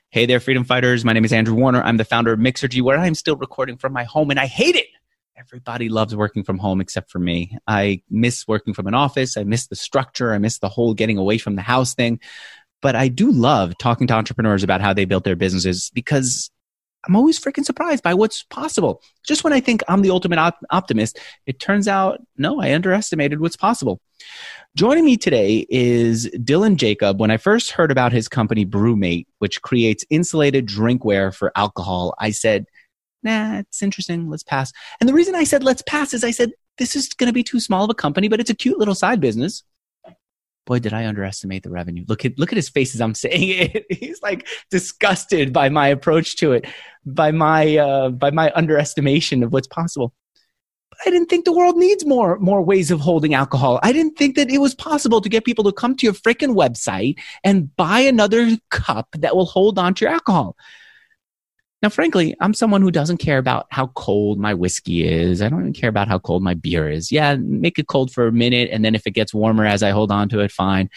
Hey there, freedom fighters. My name is Andrew Warner. I'm the founder of Mixergy, where I'm still recording from my home, and I hate it. Everybody loves working from home except for me. I miss working from an office. I miss the structure. I miss the whole getting away from the house thing. But I do love talking to entrepreneurs about how they built their businesses because I'm always freaking surprised by what's possible. Just when I think I'm the ultimate optimist, it turns out, no, I underestimated what's possible. Joining me today is Dylan Jacob. When I first heard about his company, BrewMate, which creates insulated drinkware for alcohol, I said, nah, it's interesting. Let's pass. And the reason I said let's pass is I said, this is going to be too small of a company, but it's a cute little side business. Boy, did I underestimate the revenue. Look at his face as I'm saying it. He's like disgusted by my approach to it, by my underestimation of what's possible. But I didn't think the world needs more ways of holding alcohol. I didn't think that it was possible to get people to come to your freaking website and buy another cup that will hold on to your alcohol. Now, frankly, I'm someone who doesn't care about how cold my whiskey is. I don't even care about how cold my beer is. Yeah, make it cold for a minute, and then if it gets warmer as I hold on to it, fine.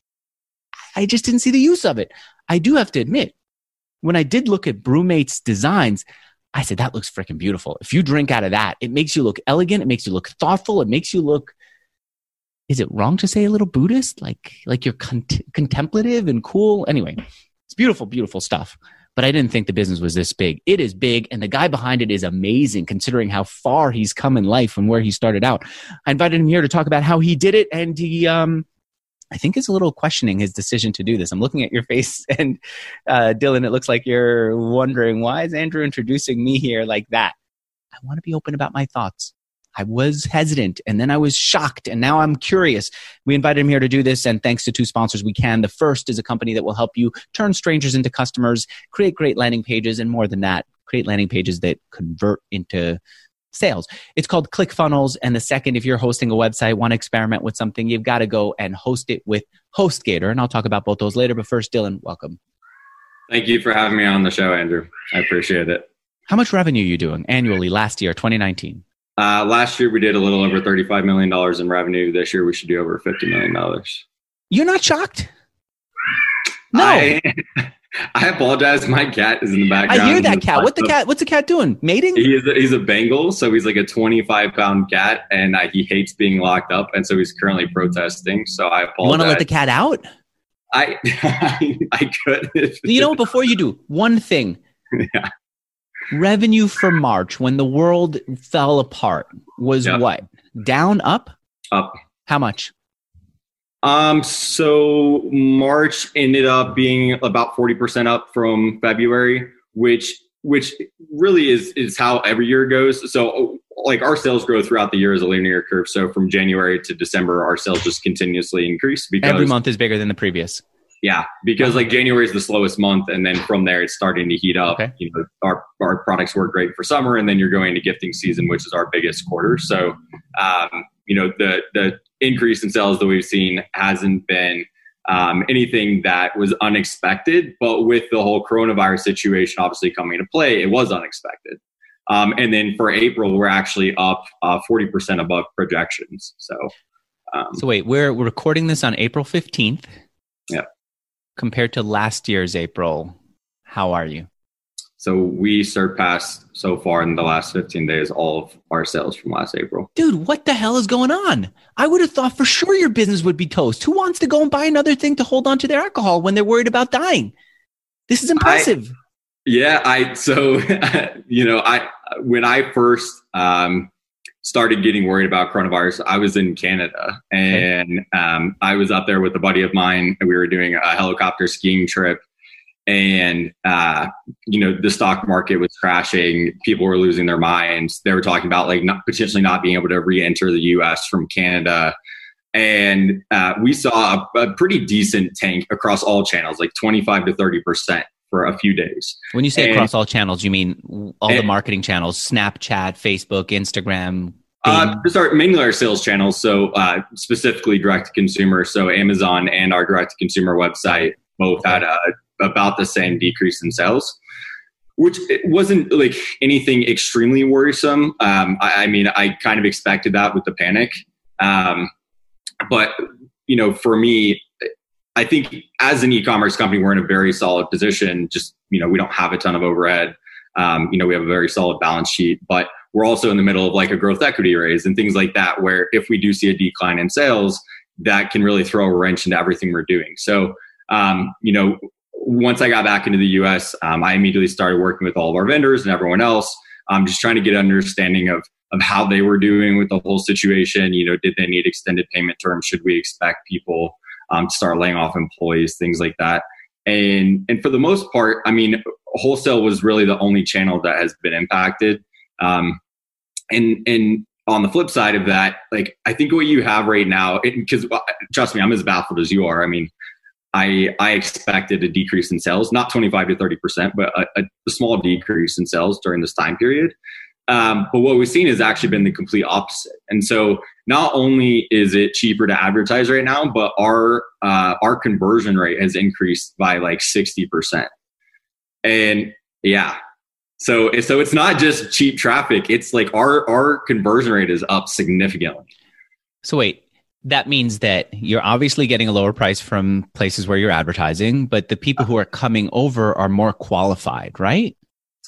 I just didn't see the use of it. I do have to admit, when I did look at BrewMate's designs, I said, that looks freaking beautiful. If you drink out of that, it makes you look elegant. It makes you look thoughtful. It makes you look, is it wrong to say a little Buddhist? Like you're contemplative and cool? Anyway, it's beautiful, beautiful stuff. But I didn't think the business was this big. It is big, and the guy behind it is amazing considering how far he's come in life from where he started out. I invited him here to talk about how he did it, and he, I think is a little questioning his decision to do this. I'm looking at your face, and Dylan, it looks like you're wondering, why is Andrew introducing me here like that? I want to be open about my thoughts. I was hesitant, and then I was shocked, and now I'm curious. We invited him here to do this, and thanks to two sponsors, we can. The first is a company that will help you turn strangers into customers, create great landing pages, and more than that, create landing pages that convert into sales. It's called ClickFunnels, and the second, if you're hosting a website, want to experiment with something, you've got to go and host it with HostGator, and I'll talk about both those later. But first, Dylan, welcome. Thank you for having me on the show, Andrew. I appreciate it. How much revenue are you doing annually last year, 2019? Last year, we did a little over $35 million in revenue. This year, we should do over $50 million. You're not shocked? No. I apologize. My cat is in the background. I hear that cat. What's the cat doing? Mating? He's a Bengal, so he's like a 25-pound cat, and he hates being locked up, and so he's currently protesting. So I apologize. You want to let the cat out? I could. You know what? Before you do, one thing. Yeah. Revenue for March, when the world fell apart, was what? Down, up? Up. How much? So March ended up being about 40% up from February, which really is how every year goes. So like our sales growth throughout the year is a linear curve. So from January to December, our sales just continuously increase because every month is bigger than the previous. Yeah, because like January is the slowest month, and then from there it's starting to heat up. Okay. You know, our products work great for summer, and then you're going to gifting season, which is our biggest quarter. So, you know, the increase in sales that we've seen hasn't been anything that was unexpected, but with the whole coronavirus situation obviously coming into play, it was unexpected. And then for April, we're actually up 40% above projections. So wait, we're recording this on April 15th. Yeah. Compared to last year's April, how are you? So we surpassed so far in the last 15 days all of our sales from last April. Dude, what the hell is going on? I would have thought for sure your business would be toast. Who wants to go and buy another thing to hold on to their alcohol when they're worried about dying? This is impressive. When I first started getting worried about coronavirus, I was in Canada, and I was up there with a buddy of mine, and we were doing a helicopter skiing trip, and the stock market was crashing. People were losing their minds. They were talking about potentially not being able to re-enter the US from Canada. And we saw a pretty decent tank across all channels, like 25 to 30%. For a few days. When you say across all channels, you mean all the marketing channels, Snapchat, Facebook, Instagram? Mainly our sales channels. So specifically direct to consumer. So Amazon and our direct to consumer website both had about the same decrease in sales, which it wasn't like anything extremely worrisome. I kind of expected that with the panic. But for me, I think as an e-commerce company, we're in a very solid position. Just, we don't have a ton of overhead. We have a very solid balance sheet, but we're also in the middle of like a growth equity raise and things like that, where if we do see a decline in sales, that can really throw a wrench into everything we're doing. So, once I got back into the US, I immediately started working with all of our vendors and everyone else, just trying to get an understanding of how they were doing with the whole situation. Did they need extended payment terms? Should we expect people to start laying off employees, things like that? And for the most part, wholesale was really the only channel that has been impacted. And on the flip side of that, like, I think what you have right now, because trust me, I'm as baffled as you are. I expected a decrease in sales, not 25 to 30%, but a small decrease in sales during this time period. But what we've seen has actually been the complete opposite. And so not only is it cheaper to advertise right now, but our conversion rate has increased by like 60%. And yeah, so it's not just cheap traffic. It's like our conversion rate is up significantly. So wait, that means that you're obviously getting a lower price from places where you're advertising, but the people who are coming over are more qualified, right?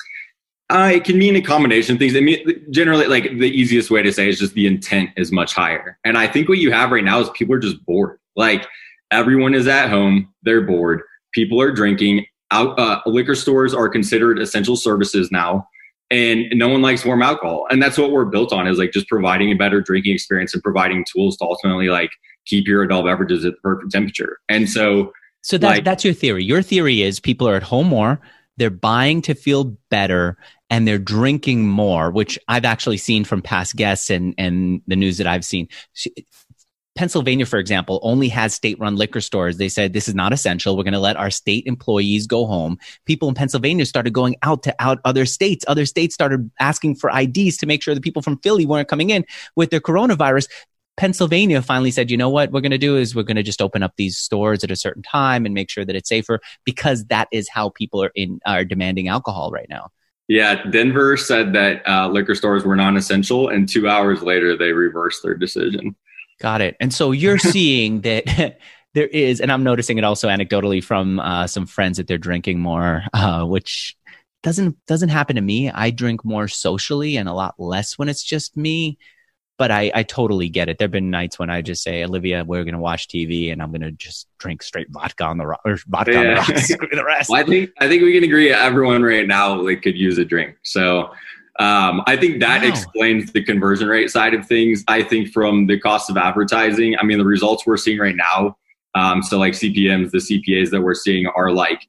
It can mean a combination of things. Generally, like, the easiest way to say is just the intent is much higher. And I think what you have right now is people are just bored. Like, everyone is at home. They're bored. People are drinking. Liquor stores are considered essential services now. And no one likes warm alcohol. And that's what we're built on, is like just providing a better drinking experience and providing tools to ultimately like keep your adult beverages at the perfect temperature. And so that's your theory. Your theory is people are at home more, they're buying to feel better, and they're drinking more, which I've actually seen from past guests and the news that I've seen. Pennsylvania, for example, only has state-run liquor stores. They said, this is not essential. We're going to let our state employees go home. People in Pennsylvania started going out other states. Other states started asking for IDs to make sure the people from Philly weren't coming in with their coronavirus. Pennsylvania finally said, you know what we're going to do is we're going to just open up these stores at a certain time and make sure that it's safer, because that is how people are demanding alcohol right now. Yeah, Denver said that liquor stores were non-essential, and 2 hours later, they reversed their decision. Got it. And so you're seeing that there is, and I'm noticing it also anecdotally from some friends, that they're drinking more, which doesn't happen to me. I drink more socially and a lot less when it's just me. But I totally get it. There've been nights when I just say, Olivia, we're going to watch TV and I'm going to just drink straight vodka on the rocks. Screw the rest. Well, I think we can agree everyone right now could use a drink. So I think that explains the conversion rate side of things. I think from the cost of advertising, the results we're seeing right now, so like CPMs, the CPAs that we're seeing are like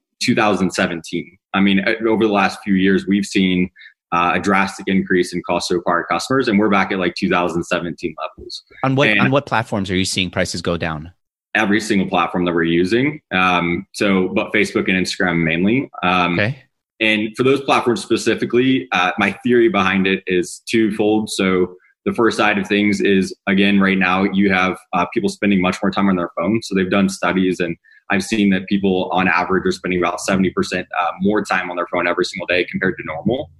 2017. Over the last few years, we've seen a drastic increase in cost to acquire customers, and we're back at like 2017 levels. On what platforms are you seeing prices go down? Every single platform that we're using. But Facebook and Instagram mainly. Okay. And for those platforms specifically, my theory behind it is twofold. So the first side of things is, again, right now you have people spending much more time on their phone. So they've done studies, and I've seen that people on average are spending about 70% more time on their phone every single day compared to normal.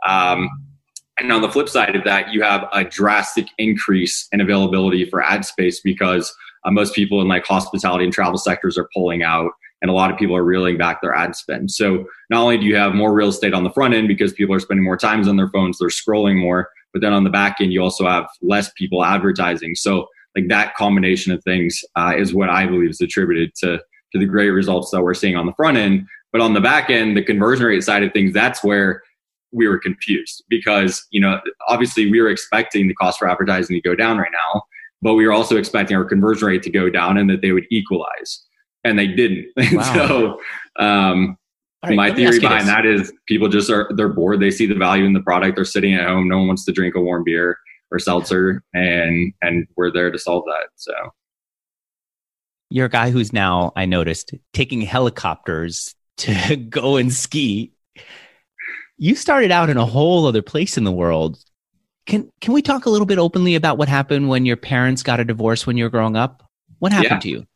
And on the flip side of that, you have a drastic increase in availability for ad space, because most people in like hospitality and travel sectors are pulling out, and a lot of people are reeling back their ad spend. So not only do you have more real estate on the front end because people are spending more time on their phones, they're scrolling more, but then on the back end, you also have less people advertising. So like that combination of things is what I believe is attributed to the great results that we're seeing on the front end. But on the back end, the conversion rate side of things, that's where we were confused, because, obviously we were expecting the cost for advertising to go down right now, but we were also expecting our conversion rate to go down and that they would equalize, and they didn't. Wow. So my theory behind that is people just they're bored. They see the value in the product. They're sitting at home. No one wants to drink a warm beer or seltzer, and we're there to solve that. So you're a guy who's now, I noticed, taking helicopters to go and ski. You started out in a whole other place in the world. Can we talk a little bit openly about what happened when your parents got a divorce when you were growing up? What happened to you?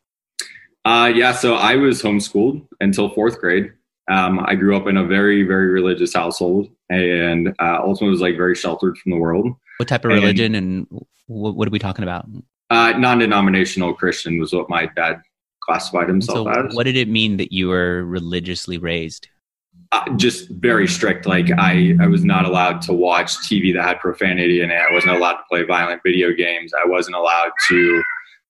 So I was homeschooled until fourth grade. I grew up in a very, very religious household, and ultimately was like very sheltered from the world. What type of religion, and what are we talking about? Non-denominational Christian was what my dad classified himself as. What did it mean that you were religiously raised? Just very strict. Like I was not allowed to watch TV that had profanity in it. I wasn't allowed to play violent video games. I wasn't allowed to,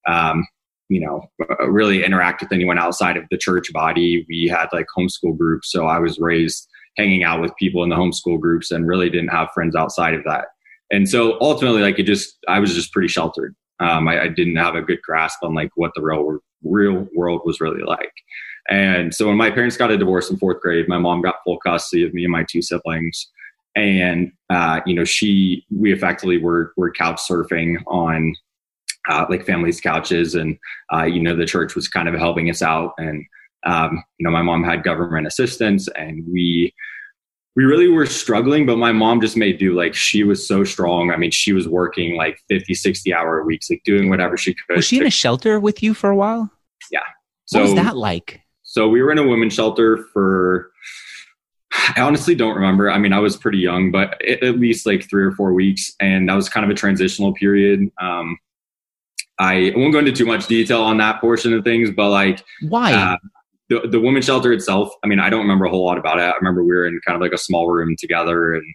really interact with anyone outside of the church body. We had like homeschool groups. So I was raised hanging out with people in the homeschool groups and really didn't have friends outside of that. And so ultimately, like I was just pretty sheltered. I didn't have a good grasp on like what the real world was really like. And so when my parents got a divorce in fourth grade, my mom got full custody of me and my two siblings. And, we effectively were couch surfing on like families' couches. And, the church was kind of helping us out. And, my mom had government assistance and we really were struggling, but my mom just made do. Like she was so strong. I mean, she was working like 50, 60-hour weeks, like doing whatever she could. Was she in a shelter with you for a while? Yeah. So, what was that like? So we were in a women's shelter for, I honestly don't remember. I mean, I was pretty young, but at least like 3 or 4 weeks. And that was kind of a transitional period. I won't go into too much detail on that portion of things, but like, why? The women's shelter itself, I mean, I don't remember a whole lot about it. I remember we were in kind of like a small room together and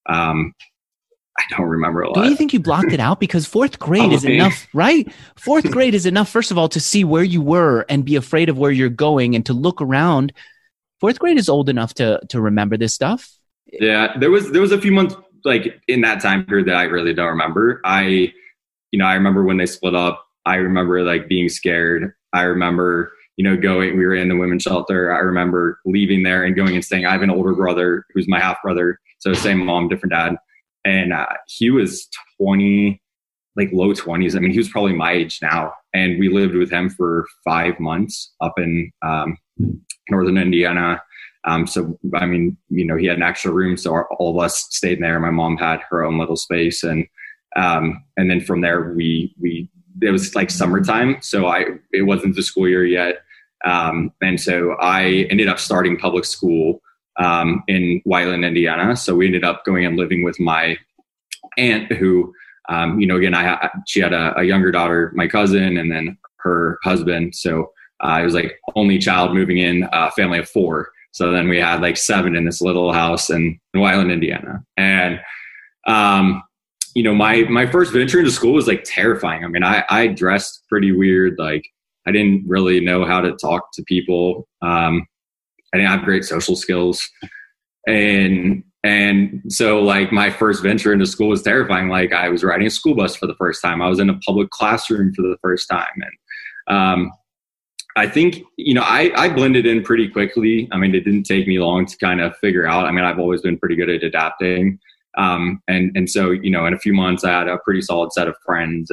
I don't remember a lot. Do you think you blocked it out? Because fourth grade is enough, right? Fourth grade is enough, first of all, to see where you were and be afraid of where you're going and to look around. Fourth grade is old enough to remember this stuff. Yeah, there was a few months like in that time period that I really don't remember. I remember when they split up. I remember like being scared. I remember going, we were in the women's shelter. I remember leaving there and going and staying. I have an older brother who's my half brother. So same mom, different dad. And he was 20, like low 20s. I mean, he was probably my age now. And we lived with him for 5 months up in northern Indiana. So, I mean, he had an extra room. So all of us stayed there. My mom had her own little space. And then from there, it was like summertime. So it wasn't the school year yet. And so I ended up starting public school in Whiteland, Indiana. So we ended up going and living with my aunt who, again, she had a younger daughter, my cousin, and then her husband. So I was like only child moving in, a family of 4. So then we had like 7 in this little house in Whiteland, Indiana. And, my first venture into school was like terrifying. I mean, I dressed pretty weird. Like I didn't really know how to talk to people. I didn't have great social skills. And so like my first venture into school was terrifying. Like I was riding a school bus for the first time. I was in a public classroom for the first time. And I think, I blended in pretty quickly. I mean, it didn't take me long to kind of figure out. I mean, I've always been pretty good at adapting. And so, in a few months I had a pretty solid set of friends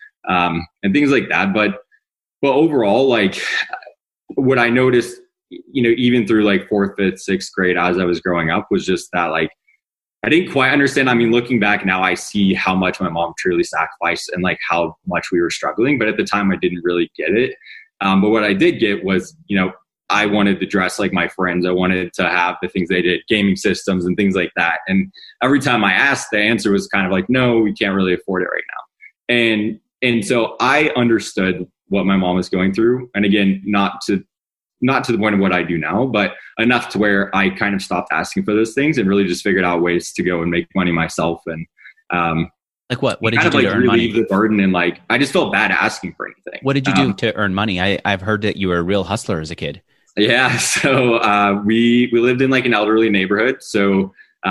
and things like that. But overall, like what I noticed, even through like 4th, 5th, 6th grade, as I was growing up, was just that like, I didn't quite understand. I mean, looking back now, I see how much my mom truly sacrificed and like how much we were struggling. But at the time I didn't really get it. But what I did get was, I wanted to dress like my friends. I wanted to have the things they did, gaming systems and things like that. And every time I asked, the answer was kind of like, no, we can't really afford it right now. And so I understood what my mom was going through. And again, not to the point of what I do now, but enough to where I kind of stopped asking for those things and really just figured out ways to go and make money myself. And, like what did you do to earn money? The burden and like, I just felt bad asking for anything. What did you do to earn money? I've heard that you were a real hustler as a kid. Yeah. So, we lived in like an elderly neighborhood. So,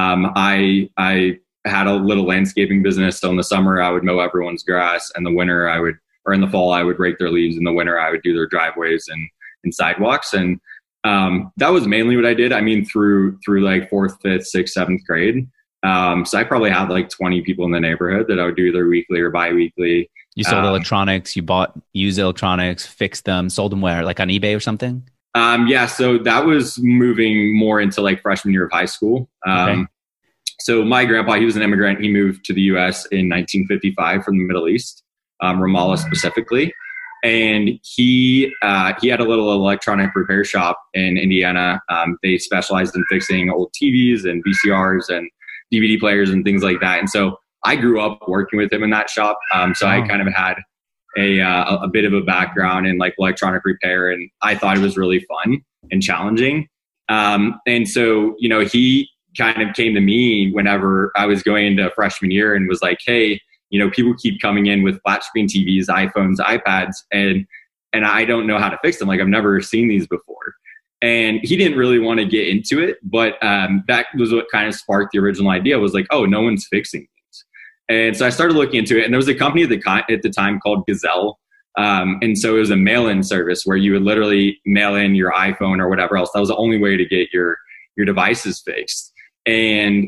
I had a little landscaping business. So in the summer I would mow everyone's grass. In the winter in the fall, I would rake their leaves. In the winter, I would do their driveways and sidewalks. And, that was mainly what I did. I mean, through like 4th, 5th, 6th, 7th grade. So I probably had like 20 people in the neighborhood that I would do either weekly or bi-weekly. You sold electronics, you bought used electronics, fixed them, sold them where? Like on eBay or something? Yeah. So that was moving more into like freshman year of high school. Okay. So my grandpa, he was an immigrant. He moved to the US in 1955 from the Middle East, Ramallah specifically. And he had a little electronic repair shop in Indiana. They specialized in fixing old TVs and VCRs and DVD players and things like that. And so I grew up working with him in that shop. So I kind of had a bit of a background in like electronic repair, and I thought it was really fun and challenging. And so, you know, he kind of came to me whenever I was going into freshman year and was like, hey, you know, people keep coming in with flat screen TVs, iPhones, iPads, and I don't know how to fix them. Like, I've never seen these before. And he didn't really want to get into it, but that was what kind of sparked the original idea, was like, oh, no one's fixing things. And so I started looking into it, and there was a company at the time called Gazelle. And so it was a mail-in service where you would literally mail in your iPhone or whatever else. That was the only way to get your devices fixed. And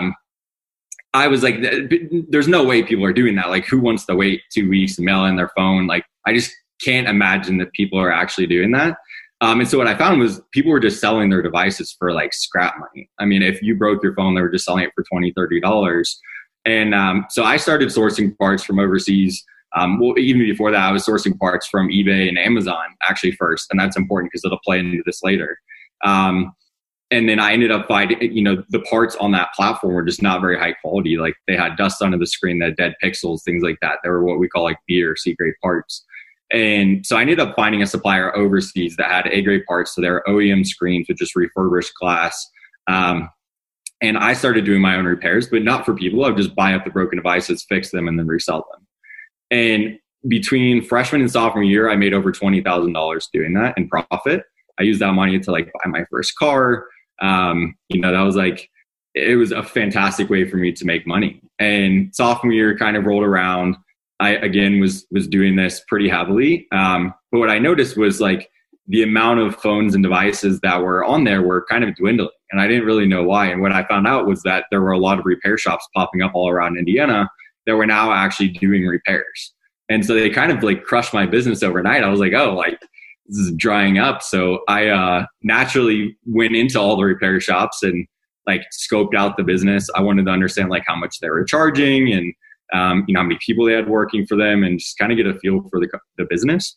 I was like, there's no way people are doing that. Like, who wants to wait 2 weeks to mail in their phone? Like, I just can't imagine that people are actually doing that. And so what I found was people were just selling their devices for like scrap money. I mean, if you broke your phone, they were just selling it for $20, $30. And so I started sourcing parts from overseas. Well, even before that, I was sourcing parts from eBay and Amazon actually first. And that's important because it'll play into this later. And then I ended up finding, you know, the parts on that platform were just not very high quality. Like, they had dust under the screen, they had dead pixels, things like that. They were what we call like B or C grade parts. And so I ended up finding a supplier overseas that had A grade parts. So their OEM screens with just refurbished glass. And I started doing my own repairs, but not for people. I would just buy up the broken devices, fix them, and then resell them. And between freshman and sophomore year, I made over $20,000 doing that in profit. I used that money to like buy my first car. You know, that was like, it was a fantastic way for me to make money. And sophomore year kind of rolled around. I, again, was doing this pretty heavily. But what I noticed was like the amount of phones and devices that were on there were kind of dwindling. And I didn't really know why. And what I found out was that there were a lot of repair shops popping up all around Indiana that were now actually doing repairs. And so they kind of like crushed my business overnight. I was like, oh, like, this is drying up. So I naturally went into all the repair shops and like scoped out the business. I wanted to understand like how much they were charging and you know, how many people they had working for them, and just kind of get a feel for the business.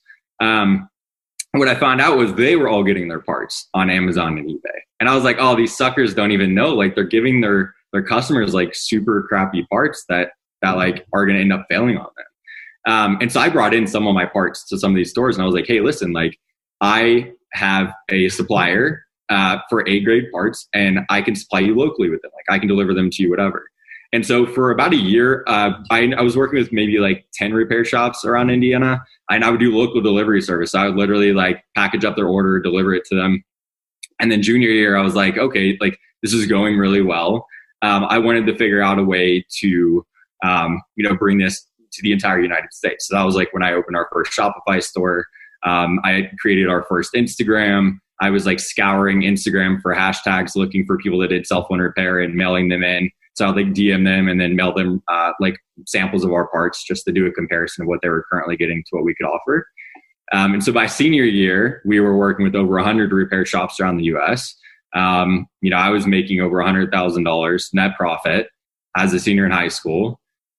What I found out was they were all getting their parts on Amazon and eBay. And I was like, oh, these suckers don't even know. Like, they're giving their customers like super crappy parts that like are going to end up failing on them. And so I brought in some of my parts to some of these stores, and I was like, hey, listen, like, I have a supplier for A grade parts, and I can supply you locally with them. Like, I can deliver them to you, whatever. And so for about a year, I was working with maybe like 10 repair shops around Indiana, and I would do local delivery service. I would literally like package up their order, deliver it to them. And then junior year, I was like, okay, like, this is going really well. I wanted to figure out a way to, you know, bring this to the entire United States. So that was like when I opened our first Shopify store. I created our first Instagram. I was like scouring Instagram for hashtags, looking for people that did cell phone repair and mailing them in. So I'd like DM them and then mail them like samples of our parts just to do a comparison of what they were currently getting to what we could offer. And so by senior year, we were working with over 100 repair shops around the US. You know, I was making over $100,000 net profit as a senior in high school.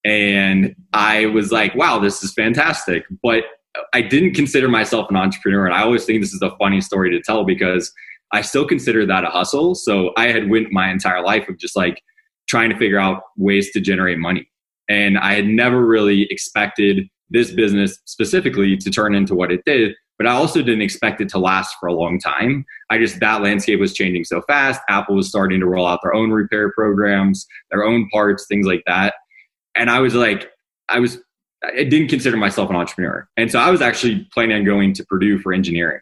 And I was like, wow, this is fantastic. But I didn't consider myself an entrepreneur. And I always think this is a funny story to tell because I still consider that a hustle. So I had went my entire life of just like trying to figure out ways to generate money. And I had never really expected this business specifically to turn into what it did, but I also didn't expect it to last for a long time. That landscape was changing so fast. Apple was starting to roll out their own repair programs, their own parts, things like that. And I was like, I didn't consider myself an entrepreneur. And so I was actually planning on going to Purdue for engineering.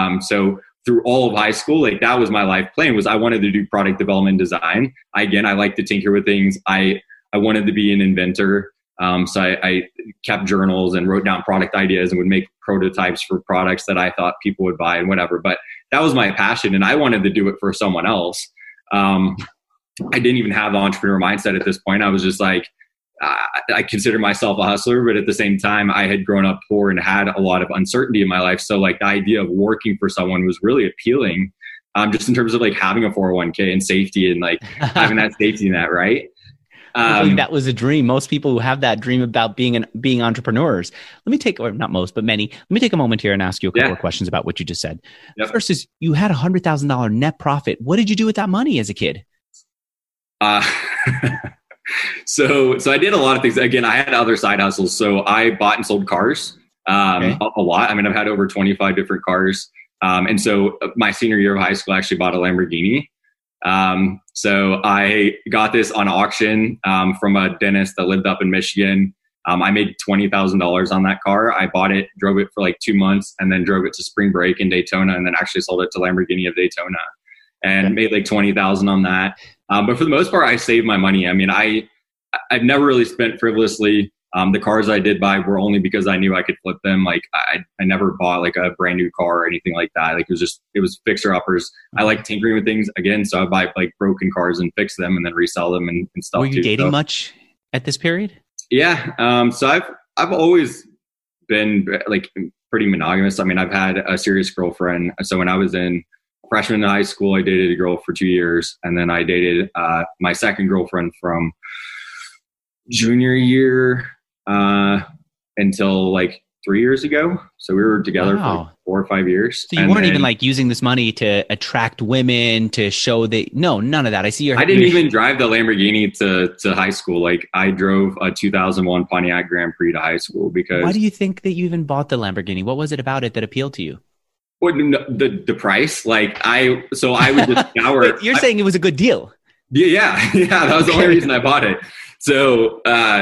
So through all of high school, like that was my life plan, was I wanted to do product development design. I like to tinker with things. I wanted to be an inventor. So I kept journals and wrote down product ideas and would make prototypes for products that I thought people would buy and whatever. But that was my passion, and I wanted to do it for someone else. I didn't even have the entrepreneur mindset at this point. I was just like, I consider myself a hustler, but at the same time, I had grown up poor and had a lot of uncertainty in my life. So like the idea of working for someone was really appealing, just in terms of like having a 401k and safety and like having that safety net, right? I think that was a dream. Most people who have that dream about being entrepreneurs. Let me take, or not most, but many. Let me take a moment here and ask you a couple of questions about what you just said. Yep. First is, you had $100,000 net profit. What did you do with that money as a kid? So I did a lot of things. Again, I had other side hustles. So I bought and sold cars. a lot. I mean, I've had over 25 different cars. And so my senior year of high school, I actually bought a Lamborghini. So I got this on auction from a dentist that lived up in Michigan. I made $20,000 on that car. I bought it, drove it for like 2 months, and then drove it to spring break in Daytona, and then actually sold it to Lamborghini of Daytona and made like 20,000 on that. But for the most part, I saved my money. I mean, I've never really spent frivolously. The cars I did buy were only because I knew I could flip them. Like I never bought like a brand new car or anything like that. Like it was fixer uppers. I like tinkering with things again. So I buy like broken cars and fix them and then resell them and stuff. Were you dating much at this period? Yeah. So I've always been like pretty monogamous. I mean, I've had a serious girlfriend. So when I was in freshman in high school, I dated a girl for 2 years. And then I dated my second girlfriend from junior year until like 3 years ago. So we were together for like 4 or 5 years. So you weren't even like using this money to attract women, to show that, no, none of that. I didn't even drive the Lamborghini to high school. Like I drove a 2001 Pontiac Grand Prix to high school because. Why do you think that you even bought the Lamborghini? What was it about it that appealed to you? Well, the price. Like I would just scour. Wait, you're saying it was a good deal. Yeah. That was the only reason I bought it. So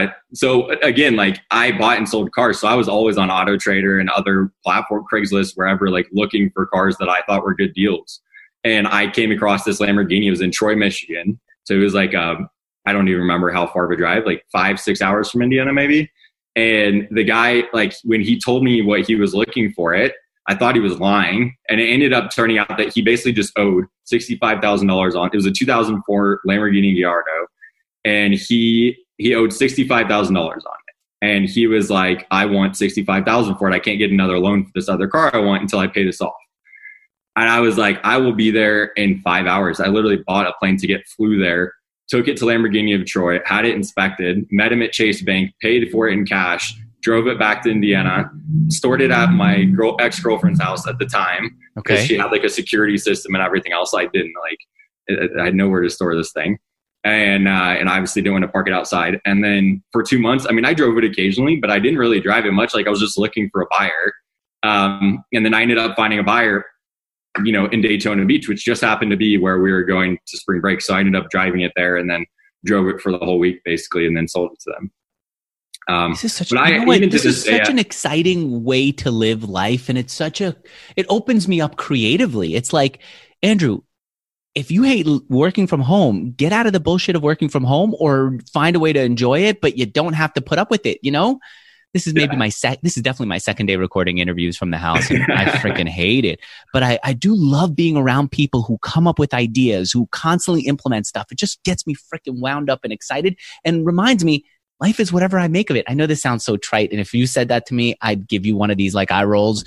again, like I bought and sold cars. So I was always on Auto Trader and other platform, Craigslist, wherever, like looking for cars that I thought were good deals. And I came across this Lamborghini. It was in Troy, Michigan. So it was like, I don't even remember how far of a drive, like 5-6 hours from Indiana, maybe. And the guy, like when he told me what he was looking for it, I thought he was lying. And it ended up turning out that he basically just owed $65,000 on. It was a 2004 Lamborghini Gallardo. And he owed $65,000 on it. And he was like, I want $65,000 for it. I can't get another loan for this other car I want until I pay this off. And I was like, I will be there in 5 hours. I literally bought a plane ticket, flew there, took it to Lamborghini of Troy, had it inspected, met him at Chase Bank, paid for it in cash, drove it back to Indiana, stored it at my ex-girlfriend's house at the time. Because she had like a security system and everything else. I didn't I had nowhere to store this thing. And obviously didn't want to park it outside. And then for 2 months, I mean, I drove it occasionally, but I didn't really drive it much. Like I was just looking for a buyer. And then I ended up finding a buyer, in Daytona Beach, which just happened to be where we were going to spring break. So I ended up driving it there and then drove it for the whole week basically, and then sold it to them. This is such an exciting way to live life. And it opens me up creatively. It's like, Andrew, if you hate working from home, get out of the bullshit of working from home or find a way to enjoy it, but you don't have to put up with it. This is maybe this is definitely my second day recording interviews from the house, and I freaking hate it. But I do love being around people who come up with ideas, who constantly implement stuff. It just gets me freaking wound up and excited and reminds me life is whatever I make of it. I know this sounds so trite. And if you said that to me, I'd give you one of these like eye rolls.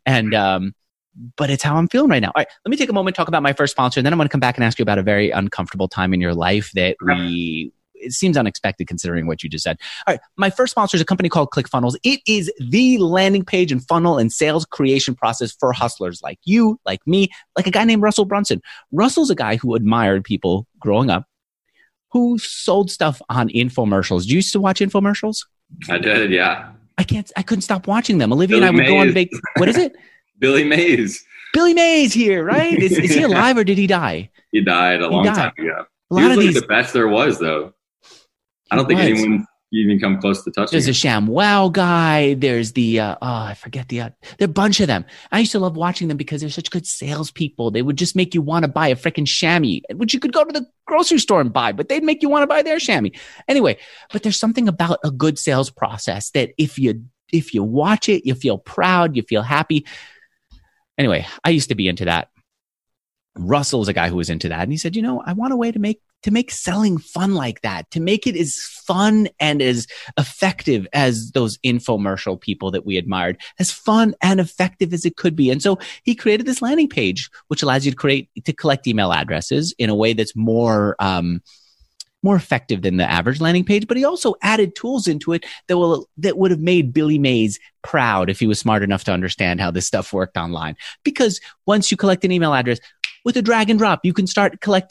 But it's how I'm feeling right now. All right, let me take a moment to talk about my first sponsor, and then I'm going to come back and ask you about a very uncomfortable time in your life that it seems unexpected considering what you just said. All right, my first sponsor is a company called ClickFunnels. It is the landing page and funnel and sales creation process for hustlers like you, like me, like a guy named Russell Brunson. Russell's a guy who admired people growing up who sold stuff on infomercials. Do you used to watch infomercials? I did, yeah. I couldn't stop watching them. Olivia and I would go on vacation. What is it? Billy Mays. Billy Mays here, right? Is he alive or did he die? He died a long time ago. He was like the best there was, though. I don't think anyone even come close to touching There's a ShamWow guy. There's the, I forget there are a bunch of them. I used to love watching them because they're such good salespeople. They would just make you want to buy a freaking chamois, which you could go to the grocery store and buy, but they'd make you want to buy their chamois. Anyway, but there's something about a good sales process that if you watch it, you feel proud, you feel happy. Anyway, I used to be into that. Russell's a guy who was into that. And he said, I want a way to make selling fun like that, to make it as fun and as effective as those infomercial people that we admired, as fun and effective as it could be. And so he created this landing page, which allows you to collect email addresses in a way that's more effective than the average landing page. But he also added tools into it that would have made Billy Mays proud if he was smart enough to understand how this stuff worked online. Because once you collect an email address with a drag and drop, you can start collecting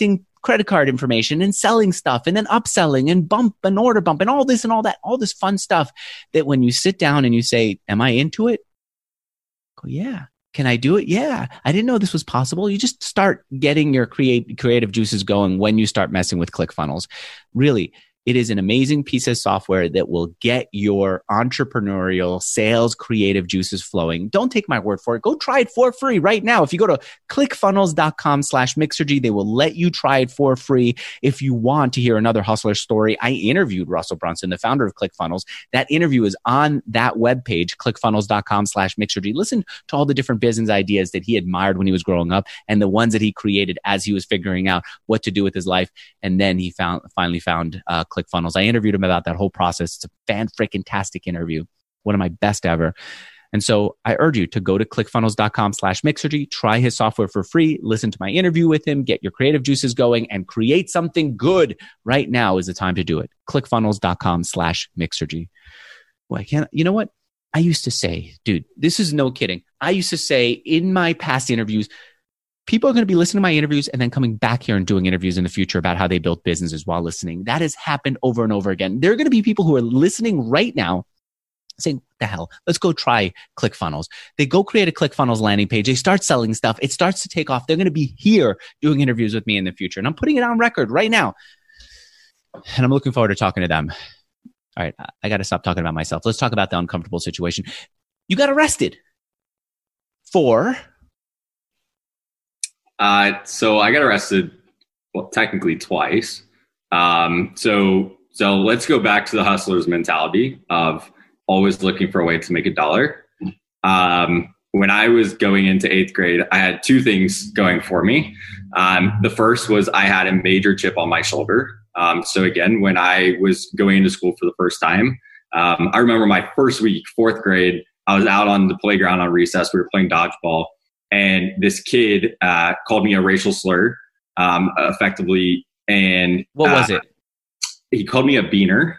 credit card information and selling stuff and then upselling and bump and order bump and all this and all that, all this fun stuff that when you sit down and you say, am I into it? Go, yeah. Can I do it? Yeah. I didn't know this was possible. You just start getting your creative juices going when you start messing with ClickFunnels. Really, it is an amazing piece of software that will get your entrepreneurial sales creative juices flowing. Don't take my word for it. Go try it for free right now. If you go to clickfunnels.com/Mixergy, they will let you try it for free. If you want to hear another hustler story, I interviewed Russell Brunson, the founder of ClickFunnels. That interview is on that webpage, clickfunnels.com/Mixergy. Listen to all the different business ideas that he admired when he was growing up and the ones that he created as he was figuring out what to do with his life. And then he finally found ClickFunnels. I interviewed him about that whole process. It's a fan-freaking-tastic interview. One of my best ever. And so I urge you to go to clickfunnels.com/Mixergy, try his software for free, listen to my interview with him, get your creative juices going, and create something good. Right now is the time to do it. clickfunnels.com/Mixergy. Well, you know what? I used to say, dude, this is no kidding. I used to say in my past interviews, people are going to be listening to my interviews and then coming back here and doing interviews in the future about how they built businesses while listening. That has happened over and over again. There are going to be people who are listening right now saying, what the hell? Let's go try ClickFunnels. They go create a ClickFunnels landing page. They start selling stuff. It starts to take off. They're going to be here doing interviews with me in the future. And I'm putting it on record right now. And I'm looking forward to talking to them. All right. I got to stop talking about myself. Let's talk about the uncomfortable situation. You got arrested for... So I got arrested, well, technically twice. So let's go back to the hustler's mentality of always looking for a way to make a dollar. When I was going into 8th grade, I had two things going for me. The first was I had a major chip on my shoulder. So again, when I was going into school for the first time, I remember my first week, 4th grade, I was out on the playground on recess. We were playing dodgeball. And this kid called me a racial slur, effectively. And what was it? He called me a beaner.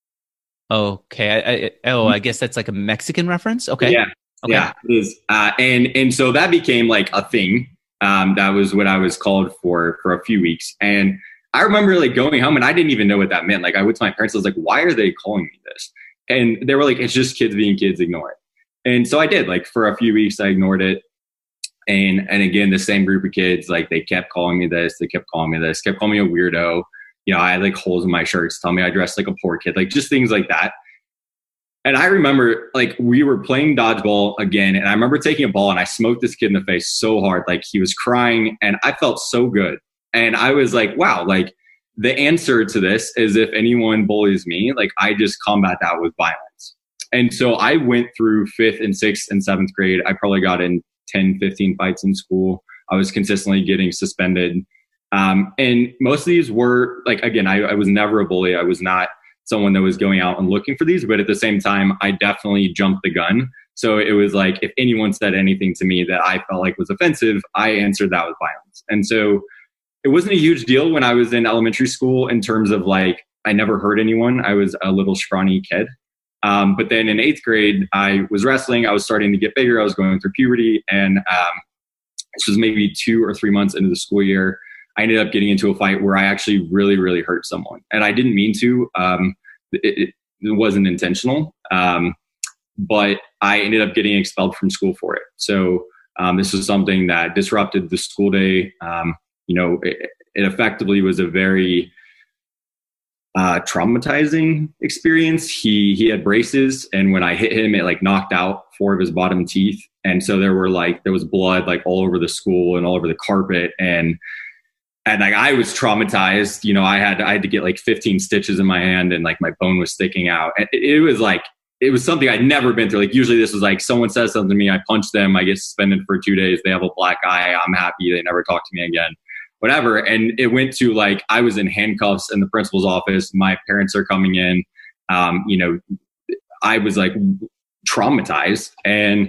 Okay. I guess that's like a Mexican reference. Okay. Yeah. Okay. Yeah. It is. And so that became like a thing. That was what I was called for a few weeks. And I remember like going home and I didn't even know what that meant. Like I went to my parents. I was like, why are they calling me this? And they were like, it's just kids being kids. Ignore it. And so I did. Like for a few weeks, I ignored it. And again, the same group of kids, like they kept calling me this, kept calling me a weirdo. You know, I had like holes in my shirts, tell me I dressed like a poor kid, like just things like that. And I remember like we were playing dodgeball again. And I remember taking a ball and I smoked this kid in the face so hard, like he was crying and I felt so good. And I was like, wow, like the answer to this is if anyone bullies me, like I just combat that with violence. And so I went through 5th and 6th and 7th grade. I probably got in 10, 15 fights in school. I was consistently getting suspended. And most of these were like, again, I was never a bully. I was not someone that was going out and looking for these, but at the same time, I definitely jumped the gun. So it was like, if anyone said anything to me that I felt like was offensive, I answered that with violence. And so it wasn't a huge deal when I was in elementary school in terms of like, I never hurt anyone. I was a little scrawny kid. But then in 8th grade, I was wrestling. I was starting to get bigger. I was going through puberty. And this was maybe 2 or 3 months into the school year. I ended up getting into a fight where I actually really, really hurt someone. And I didn't mean to. It wasn't intentional. But I ended up getting expelled from school for it. So this was something that disrupted the school day. It effectively was a very traumatizing experience. He had braces, and when I hit him, it like knocked out 4 of his bottom teeth. And so there was blood like all over the school and all over the carpet. And like I was traumatized. You know, I had to get like 15 stitches in my hand, and like my bone was sticking out. And it was something I'd never been through. Like usually this was like someone says something to me, I punch them, I get suspended for 2 days, they have a black eye, I'm happy, they never talk to me again. Whatever. And it went to like, I was in handcuffs in the principal's office. My parents are coming in. I was like traumatized. And,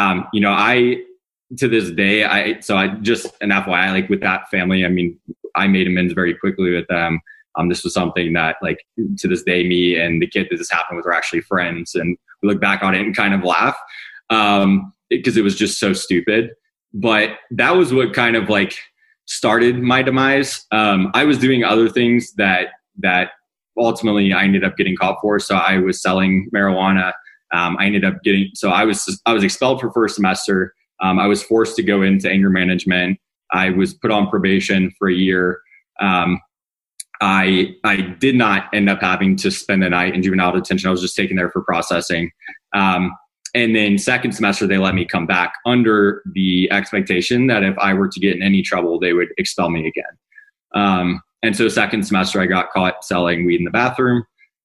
to this day, an FYI, like with that family, I mean, I made amends very quickly with them. This was something that like to this day, me and the kid that this happened with are actually friends. And we look back on it and kind of laugh because it was just so stupid. But that was what kind of like started my demise. I was doing other things that ultimately I ended up getting caught for. So I was selling marijuana. I was expelled for first semester. I was forced to go into anger management. I was put on probation for a year. I did not end up having to spend the night in juvenile detention. I was just taken there for processing. And then second semester, they let me come back under the expectation that if I were to get in any trouble, they would expel me again. And so second semester, I got caught selling weed in the bathroom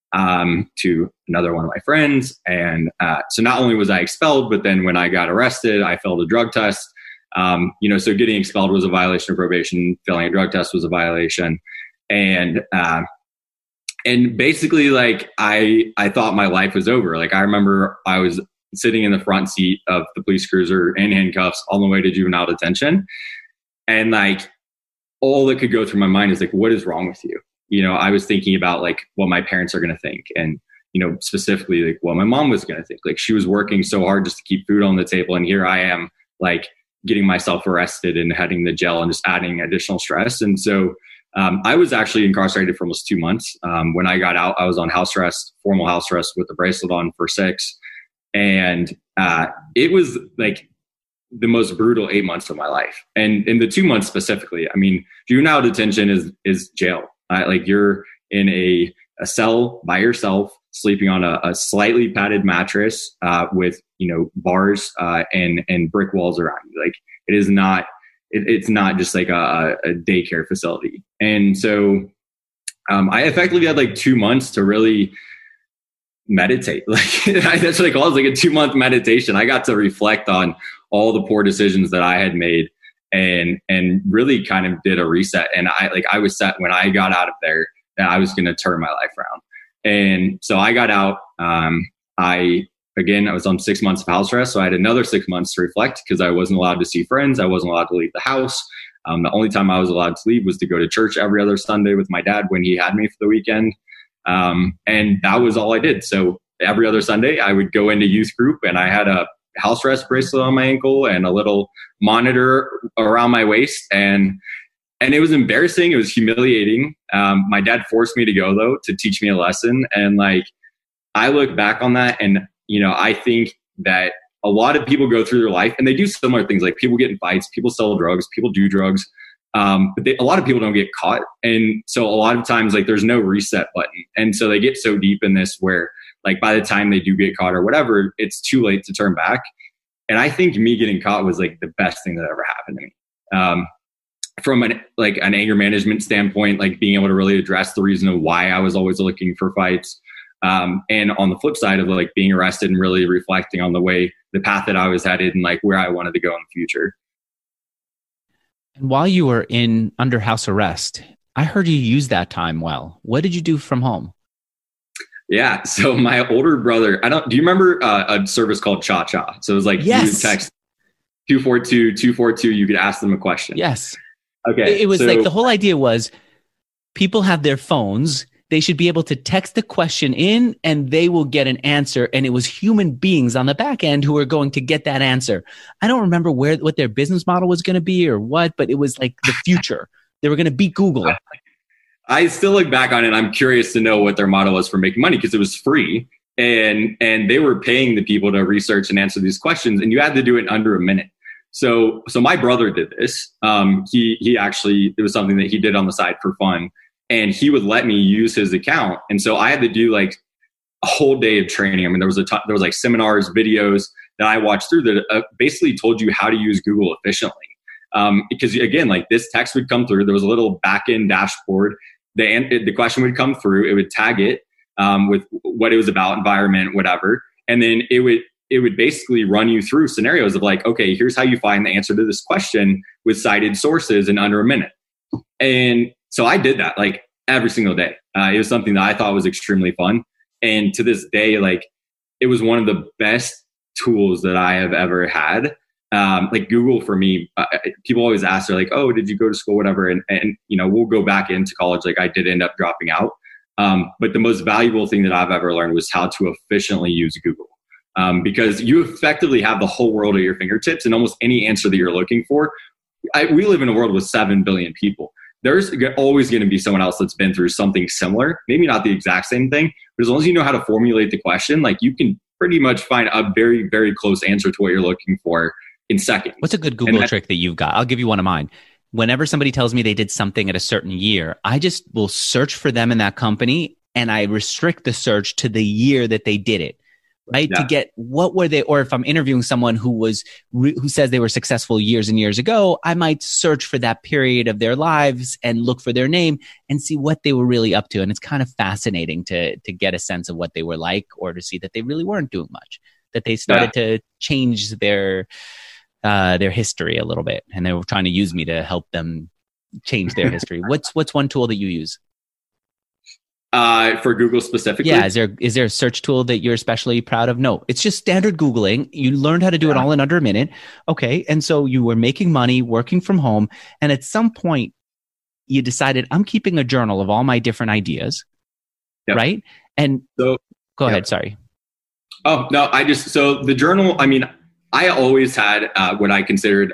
to another one of my friends. And so not only was I expelled, but then when I got arrested, I failed a drug test. So getting expelled was a violation of probation. Failing a drug test was a violation. And basically, like, I thought my life was over. Like, I remember I was sitting in the front seat of the police cruiser in handcuffs on the way to juvenile detention. And like, all that could go through my mind is like, what is wrong with you? I was thinking about like what my parents are going to think. And, specifically like what my mom was going to think. Like, she was working so hard just to keep food on the table. And here I am, like, getting myself arrested and heading to jail and just adding additional stress. And so I was actually incarcerated for almost 2 months. When I got out, I was on house arrest, formal house arrest with the bracelet on for 6. And it was like the most brutal 8 months of my life. And in the 2 months specifically, I mean, juvenile detention is jail. Like, you're in a cell by yourself, sleeping on a slightly padded mattress with, bars and brick walls around you. Like, it is not, it's not just like a daycare facility. And so I effectively had like 2 months to really meditate. Like, that's what I call it, like a 2-month meditation. I got to reflect on all the poor decisions that I had made and really kind of did a reset. And I was set when I got out of there that I was going to turn my life around. And so I got out. I was on 6 months of house arrest. So I had another 6 months to reflect because I wasn't allowed to see friends. I wasn't allowed to leave the house. The only time I was allowed to leave was to go to church every other Sunday with my dad when he had me for the weekend. And that was all I did. So every other Sunday I would go into youth group, and I had a house arrest bracelet on my ankle and a little monitor around my waist. And it was embarrassing. It was humiliating. My dad forced me to go, though, to teach me a lesson. And like, I look back on that, and, I think that a lot of people go through their life and they do similar things. Like, people get in fights, people sell drugs, people do drugs. But a lot of people don't get caught. And so a lot of times, like, there's no reset button. And so they get so deep in this where, like, by the time they do get caught or whatever, it's too late to turn back. And I think me getting caught was like the best thing that ever happened to me. From an anger management standpoint, like being able to really address the reason of why I was always looking for fights. And on the flip side of like being arrested and really reflecting on the path that I was headed and like where I wanted to go in the future. And while you were under house arrest, I heard you use that time well. What did you do from home? Yeah. So my older brother, do you remember a service called Cha Cha? So it was like, yes. You would text 242-242, you could ask them a question. Yes. Okay. It was like, the whole idea was people have their phones. They should be able to text the question in and they will get an answer. And it was human beings on the back end who were going to get that answer. I don't remember what their business model was going to be or what, but it was like the future. They were going to beat Google. I still look back on it. I'm curious to know what their model was for making money because it was free and they were paying the people to research and answer these questions. And you had to do it in under a minute. So my brother did this. He actually, it was something that he did on the side for fun. And he would let me use his account. And so I had to do like a whole day of training. I mean, there was like seminars, videos that I watched through that basically told you how to use Google efficiently. Because again, like this text would come through. There was a little back-end dashboard. The question would come through. It would tag it with what it was about, environment, whatever. And then it would basically run you through scenarios of like, okay, here's how you find the answer to this question with cited sources in under a minute. And so I did that like every single day. It was something that I thought was extremely fun. And to this day, like it was one of the best tools that I have ever had. Like Google for me, people always ask, they're like, oh, did you go to school, whatever. And we'll go back into college. Like I did end up dropping out. But the most valuable thing that I've ever learned was how to efficiently use Google. Because you effectively have the whole world at your fingertips and almost any answer that you're looking for we live in a world with 7 billion people. There's always going to be someone else that's been through something similar, maybe not the exact same thing, but as long as you know how to formulate the question, like you can pretty much find a very, very close answer to what you're looking for in seconds. What's a good Google trick that you've got? I'll give you one of mine. Whenever somebody tells me they did something at a certain year, I just will search for them in that company and I restrict the search to the year that they did it. Right. Yeah. To get what were they, or if I'm interviewing someone who says they were successful years and years ago, I might search for that period of their lives and look for their name and see what they were really up to. And it's kind of fascinating to get a sense of what they were like, or to see that they really weren't doing much, that they started to change their history a little bit. And they were trying to use me to help them change their history. What's one tool that you use? For Google specifically? Yeah. Is there a search tool that you're especially proud of? No, it's just standard Googling. You learned how to do it all in under a minute. Okay. And so you were making money, working from home. And at some point you decided, I'm keeping a journal of all my different ideas. Yep. Right. And so, go ahead. Sorry. Oh, no, so the journal, I mean, I always had what I considered,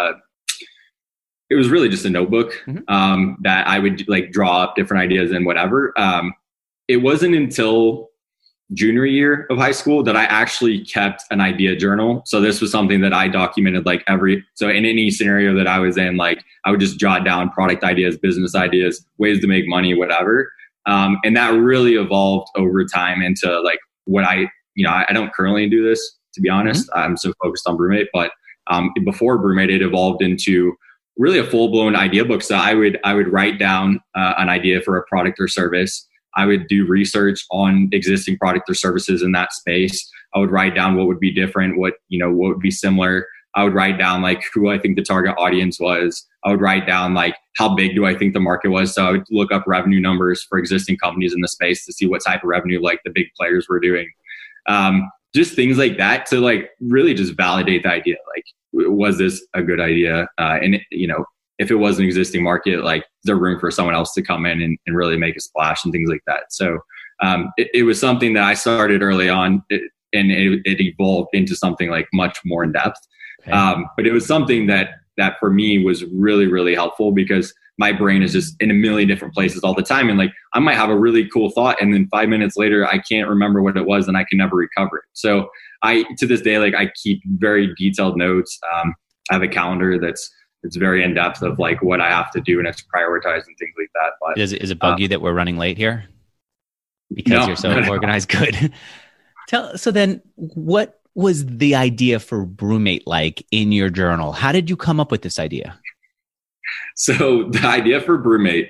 it was really just a notebook that I would like draw up different ideas and whatever. It wasn't until junior year of high school that I actually kept an idea journal. So this was something that I documented like so in any scenario that I was in, like I would just jot down product ideas, business ideas, ways to make money, whatever. And that really evolved over time into like what I don't currently do this, to be honest. I'm so focused on BrewMate, but before BrewMate, it evolved into really a full-blown idea book. So I would write down an idea for a product or service. I would do research on existing product or services in that space. I would write down what would be different, what would be similar. I would write down like who I think the target audience was. I would write down like how big do I think the market was. So I would look up revenue numbers for existing companies in the space to see what type of revenue like the big players were doing. Just things like that to like really just validate the idea. Like, was this a good idea? And if it was an existing market, like is there room for someone else to come in and really make a splash and things like that. So it was something that I started early on, and it evolved into something like much more in depth. Okay. But it was something that for me was really, really helpful because my brain is just in a million different places all the time. And like, I might have a really cool thought and then 5 minutes later, I can't remember what it was and I can never recover it. So to this day, like I keep very detailed notes. I have a calendar that's very in depth of like what I have to do and it's prioritized and things like that. But is it bug you that we're running late here? Because you're so organized. Good. So then what was the idea for BrewMate like in your journal? How did you come up with this idea? So the idea for BrewMate,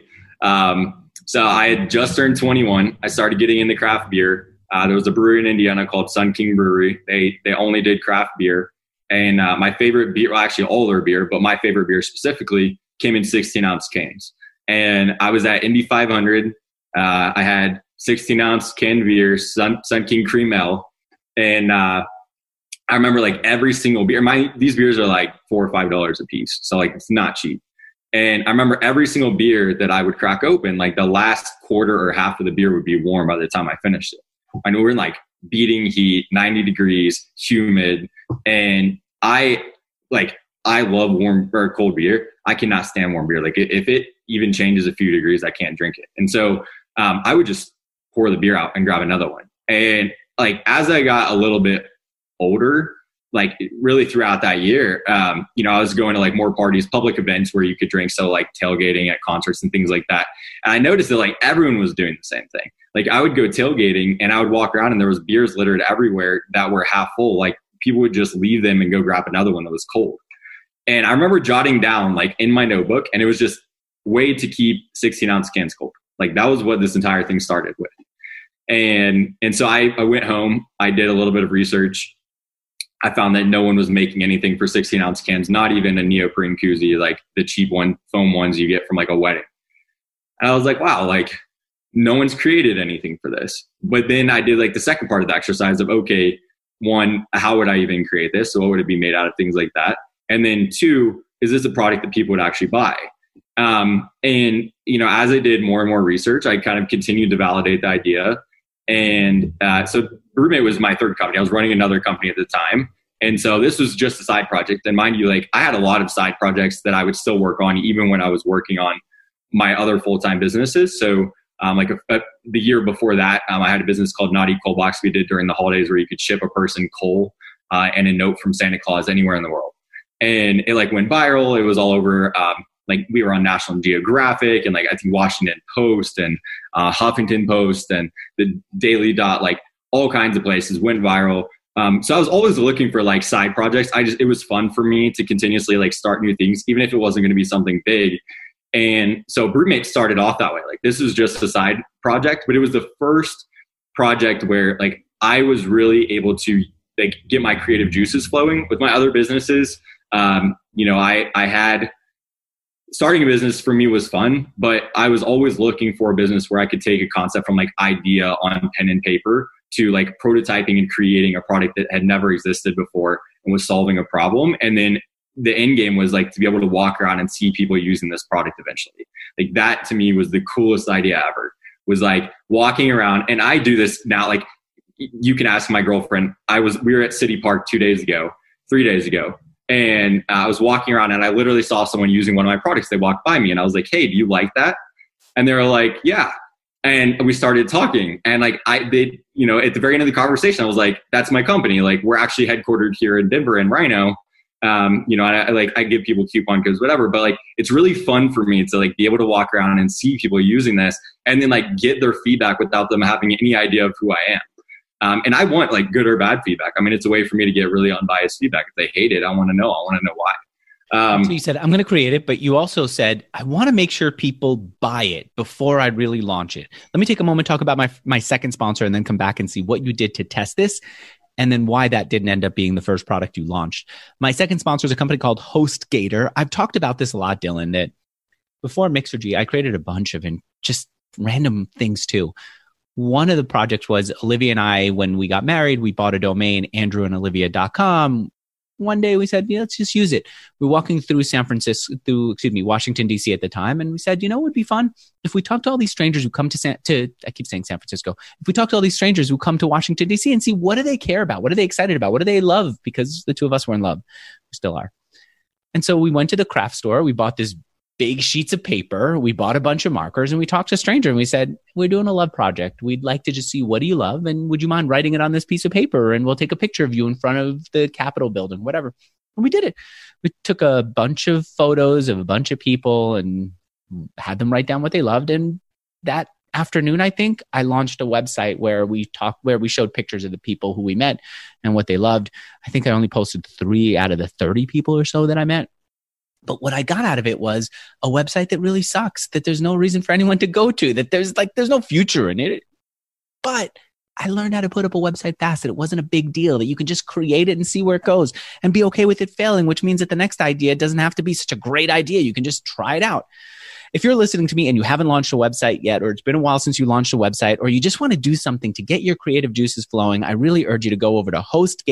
so I had just turned 21. I started getting into craft beer. There was a brewery in Indiana called Sun King Brewery. They only did craft beer. And my favorite beer, well, actually all their beer, but my favorite beer specifically came in 16-ounce cans. And I was at Indy 500. I had 16-ounce canned beer, Sun King Cream Ale. And I remember like every single beer. These beers are like $4 or $5 a piece. So like it's not cheap. And I remember every single beer that I would crack open, like the last quarter or half of the beer would be warm by the time I finished it. I know we're in like beating heat, 90 degrees, humid. And I love warm or cold beer. I cannot stand warm beer. Like if it even changes a few degrees, I can't drink it. And so I would just pour the beer out and grab another one. And like, as I got a little bit older, like really throughout that year, I was going to like more parties, public events where you could drink. So like tailgating at concerts and things like that. And I noticed that like everyone was doing the same thing. Like I would go tailgating and I would walk around and there was beers littered everywhere that were half full. Like people would just leave them and go grab another one that was cold. And I remember jotting down like in my notebook, and it was just way to keep 16-ounce cans cold. Like that was what this entire thing started with. And so I went home, I did a little bit of research. I found that no one was making anything for 16-ounce cans, not even a neoprene koozie, like the cheap foam ones you get from like a wedding. And I was like, wow, like no one's created anything for this. But then I did like the second part of the exercise of, okay, one, how would I even create this? So what would it be made out of, things like that? And then two, is this a product that people would actually buy? And, as I did more and more research, I kind of continued to validate the idea. And so BrewMate was my third company. I was running another company at the time. And so this was just a side project. And mind you, like I had a lot of side projects that I would still work on even when I was working on my other full-time businesses. So the year before that, I had a business called Naughty Coal Box we did during the holidays where you could ship a person coal and a note from Santa Claus anywhere in the world. And it like went viral. It was all over. Like we were on National Geographic and like I think Washington Post and Huffington Post and the Daily Dot, like all kinds of places went viral. So I was always looking for like side projects. It was fun for me to continuously like start new things, even if it wasn't going to be something big. And so BrewMate started off that way. Like this was just a side project, but it was the first project where like I was really able to like get my creative juices flowing with my other businesses. I had starting a business for me was fun, but I was always looking for a business where I could take a concept from like idea on pen and paper to like prototyping and creating a product that had never existed before and was solving a problem. And then the end game was like to be able to walk around and see people using this product eventually. Like that to me was the coolest idea ever, was like walking around. And I do this now, like you can ask my girlfriend. We were at City Park 3 days ago, and I was walking around and I literally saw someone using one of my products. They walked by me and I was like, hey, do you like that? And they were like, yeah. And we started talking and like at the very end of the conversation, I was like, that's my company. Like we're actually headquartered here in Denver and Rhino. I give people coupon codes, whatever, but like, it's really fun for me to like be able to walk around and see people using this and then like get their feedback without them having any idea of who I am. And I want like good or bad feedback. I mean, it's a way for me to get really unbiased feedback. If they hate it, I want to know why. So you said, I'm going to create it, but you also said, I want to make sure people buy it before I really launch it. Let me take a moment, talk about my second sponsor, and then come back and see what you did to test this and then why that didn't end up being the first product you launched. My second sponsor is a company called HostGator. I've talked about this a lot, Dylan, that before Mixergy, I created a bunch of just random things too. One of the projects was Olivia and I, when we got married, we bought a domain, andrewandolivia.com. One day we said, let's just use it. We're walking through Washington, D.C. at the time. And we said, it would be fun if we talked to all these strangers who come I keep saying San Francisco. If we talk to all these strangers who come to Washington, D.C. and see what do they care about? What are they excited about? What do they love? Because the two of us were in love. We still are. And so we went to the craft store. We bought this big sheets of paper. We bought a bunch of markers and we talked to a stranger and we said, we're doing a love project. We'd like to just see, what do you love? And would you mind writing it on this piece of paper? And we'll take a picture of you in front of the Capitol building, whatever. And we did it. We took a bunch of photos of a bunch of people and had them write down what they loved. And that afternoon, I think I launched a website where we showed pictures of the people who we met and what they loved. I think I only posted 3 out of the 30 people or so that I met. But what I got out of it was a website that really sucks, that there's no reason for anyone to go to, that there's no future in it. But I learned how to put up a website fast, that it wasn't a big deal, that you can just create it and see where it goes and be okay with it failing, which means that the next idea doesn't have to be such a great idea. You can just try it out. If you're listening to me and you haven't launched a website yet, or it's been a while since you launched a website, or you just want to do something to get your creative juices flowing, I really urge you to go over to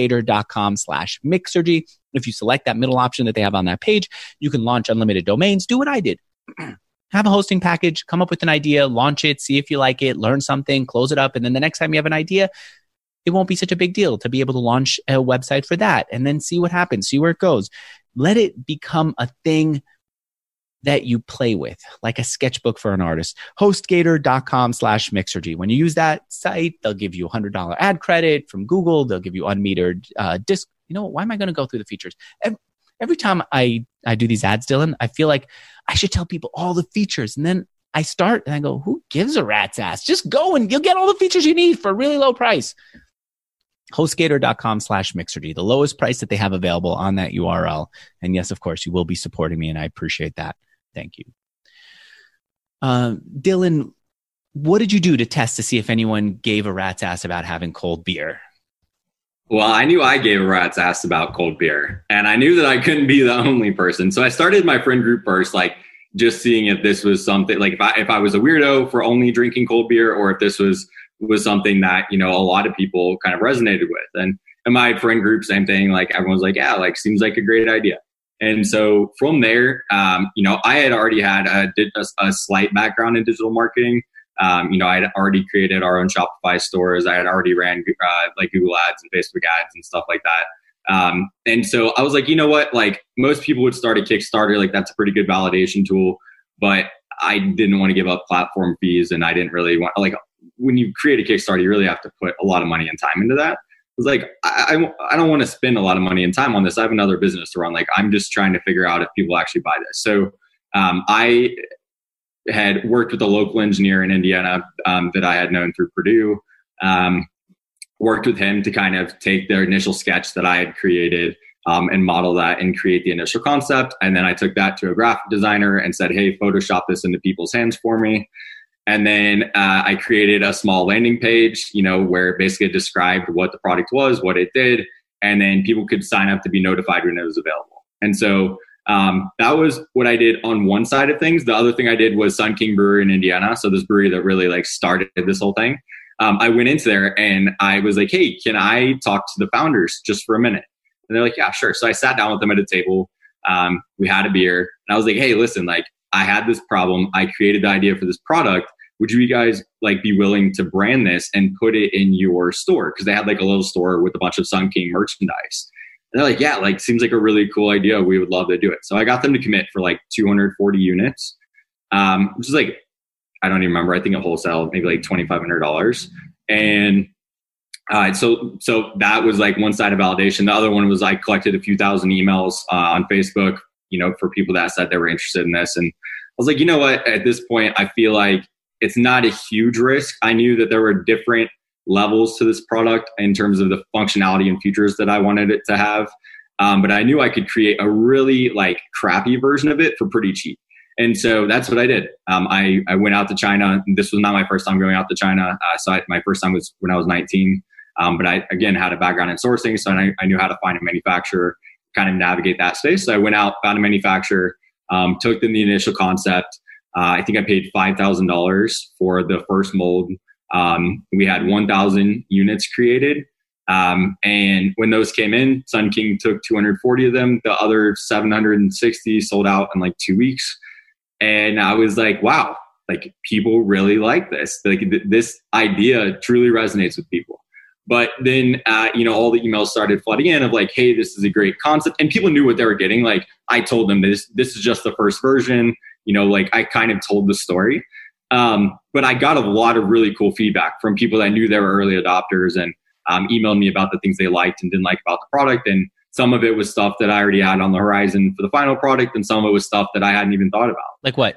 hostgator.com/Mixergy. If you select that middle option that they have on that page, you can launch unlimited domains. Do what I did. Have a hosting package, come up with an idea, launch it, see if you like it, learn something, close it up. And then the next time you have an idea, it won't be such a big deal to be able to launch a website for that and then see what happens, see where it goes. Let it become a thing that you play with, like a sketchbook for an artist. HostGator.com/Mixergy. When you use that site, they'll give you $100 ad credit from Google. They'll give you unmetered disc. You know what? Why am I going to go through the features? Every time I do these ads, Dylan, I feel like I should tell people all the features. And then I start and I go, who gives a rat's ass? Just go and you'll get all the features you need for a really low price. HostGator.com/Mixergy, the lowest price that they have available on that URL. And yes, of course, you will be supporting me and I appreciate that. Thank you. Dylan, what did you do to test to see if anyone gave a rat's ass about having cold beer? Well, I knew I gave a rat's ass about cold beer, and I knew that I couldn't be the only person. So I started my friend group first, like just seeing if this was something, like if I was a weirdo for only drinking cold beer, or if this was something that, a lot of people kind of resonated with. And my friend group, same thing, like everyone's like, yeah, like seems like a great idea. And so from there, I had already had a slight background in digital marketing. I had already created our own Shopify stores. I had already ran like Google ads and Facebook ads and stuff like that. And so I was like, you know what? Like most people would start a Kickstarter, like that's a pretty good validation tool, but I didn't want to give up platform fees, and I didn't really want, like, when you create a Kickstarter, you really have to put a lot of money and time into that. I was like, I don't want to spend a lot of money and time on this. I have another business to run. Like, I'm just trying to figure out if people actually buy this. So I had worked with a local engineer in Indiana that I had known through Purdue, worked with him to kind of take their initial sketch that I had created and model that and create the initial concept. And then I took that to a graphic designer and said, hey, Photoshop this into people's hands for me. And then I created a small landing page, where it basically described what the product was, what it did, and then people could sign up to be notified when it was available. And so that was what I did on one side of things. The other thing I did was Sun King Brewery in Indiana. So this brewery that really like started this whole thing. I went into there and I was like, hey, can I talk to the founders just for a minute? And they're like, yeah, sure. So I sat down with them at a table. We had a beer and I was like, hey, listen, like I had this problem. I created the idea for this product. Would you guys like be willing to brand this and put it in your store? Because they had like a little store with a bunch of Sun King merchandise. And they're like, yeah, like seems like a really cool idea. We would love to do it. So I got them to commit for like 240 units, which is like, I don't even remember. I think at wholesale, maybe like $2,500. And so that was like one side of validation. The other one was I collected a few thousand emails on Facebook, for people that said they were interested in this. And I was like, you know what? At this point, I feel like it's not a huge risk. I knew that there were different levels to this product in terms of the functionality and features that I wanted it to have. But I knew I could create a really like crappy version of it for pretty cheap. And so that's what I did. I went out to China. This was not my first time going out to China. My first time was when I was 19. But I, again, had a background in sourcing. So I knew how to find a manufacturer, kind of navigate that space. So I went out, found a manufacturer, took them the initial concept. I think I paid $5,000 for the first mold. We had 1,000 units created. And when those came in, Sun King took 240 of them. The other 760 sold out in like 2 weeks. And I was like, wow, like people really like this. Like this idea truly resonates with people. But then, all the emails started flooding in of like, hey, this is a great concept. And people knew what they were getting. Like I told them this is just the first version. Like I kind of told the story. But I got a lot of really cool feedback from people that knew they were early adopters and emailed me about the things they liked and didn't like about the product. And some of it was stuff that I already had on the horizon for the final product. And some of it was stuff that I hadn't even thought about. Like what?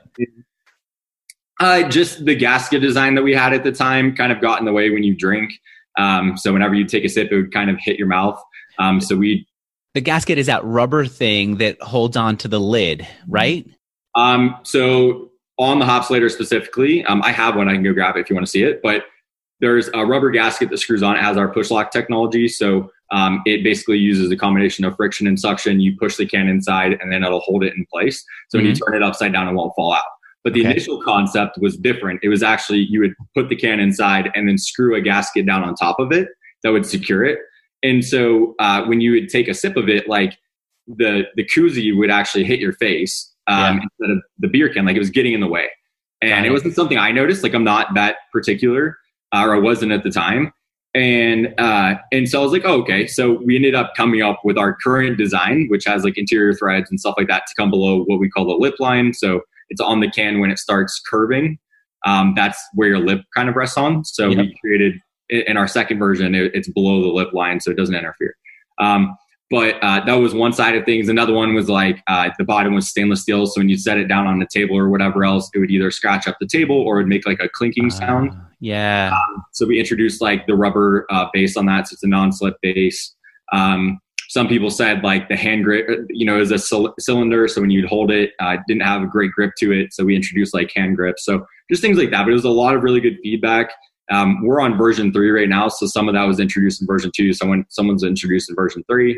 Just the gasket design that we had at the time kind of got in the way when you drink. So whenever you take a sip, it would kind of hit your mouth. The gasket is that rubber thing that holds on to the lid, right? So on the Hopsulator specifically, I have one. I can go grab it if you want to see it. But there's a rubber gasket that screws on. It has our push lock technology. So it basically uses a combination of friction and suction. You push the can inside and then it'll hold it in place. So when you turn it upside down, it won't fall out. But the initial concept was different. It was actually you would put the can inside and then screw a gasket down on top of it that would secure it. And so when you would take a sip of it, like the koozie would actually hit your face instead of the beer can, like it was getting in the way. And it wasn't something I noticed. Like I'm not that particular, or I wasn't at the time. And so I was like, oh, okay. So we ended up coming up with our current design, which has like interior threads and stuff like that to come below what we call the lip line. So it's on the can when it starts curving. That's where your lip kind of rests on. So we created in our second version, it's below the lip line, so it doesn't interfere. But that was one side of things. Another one was like the bottom was stainless steel. So when you set it down on the table or whatever else, it would either scratch up the table or it would make like a clinking sound. Yeah. So we introduced like the rubber base on that. So it's a non-slip base. Some people said like the hand grip, is a cylinder. So when you'd hold it, didn't have a great grip to it. So we introduced like hand grips. So just things like that. But it was a lot of really good feedback. We're on version 3 right now. So some of that was introduced in version 2. Someone's introduced in version 3.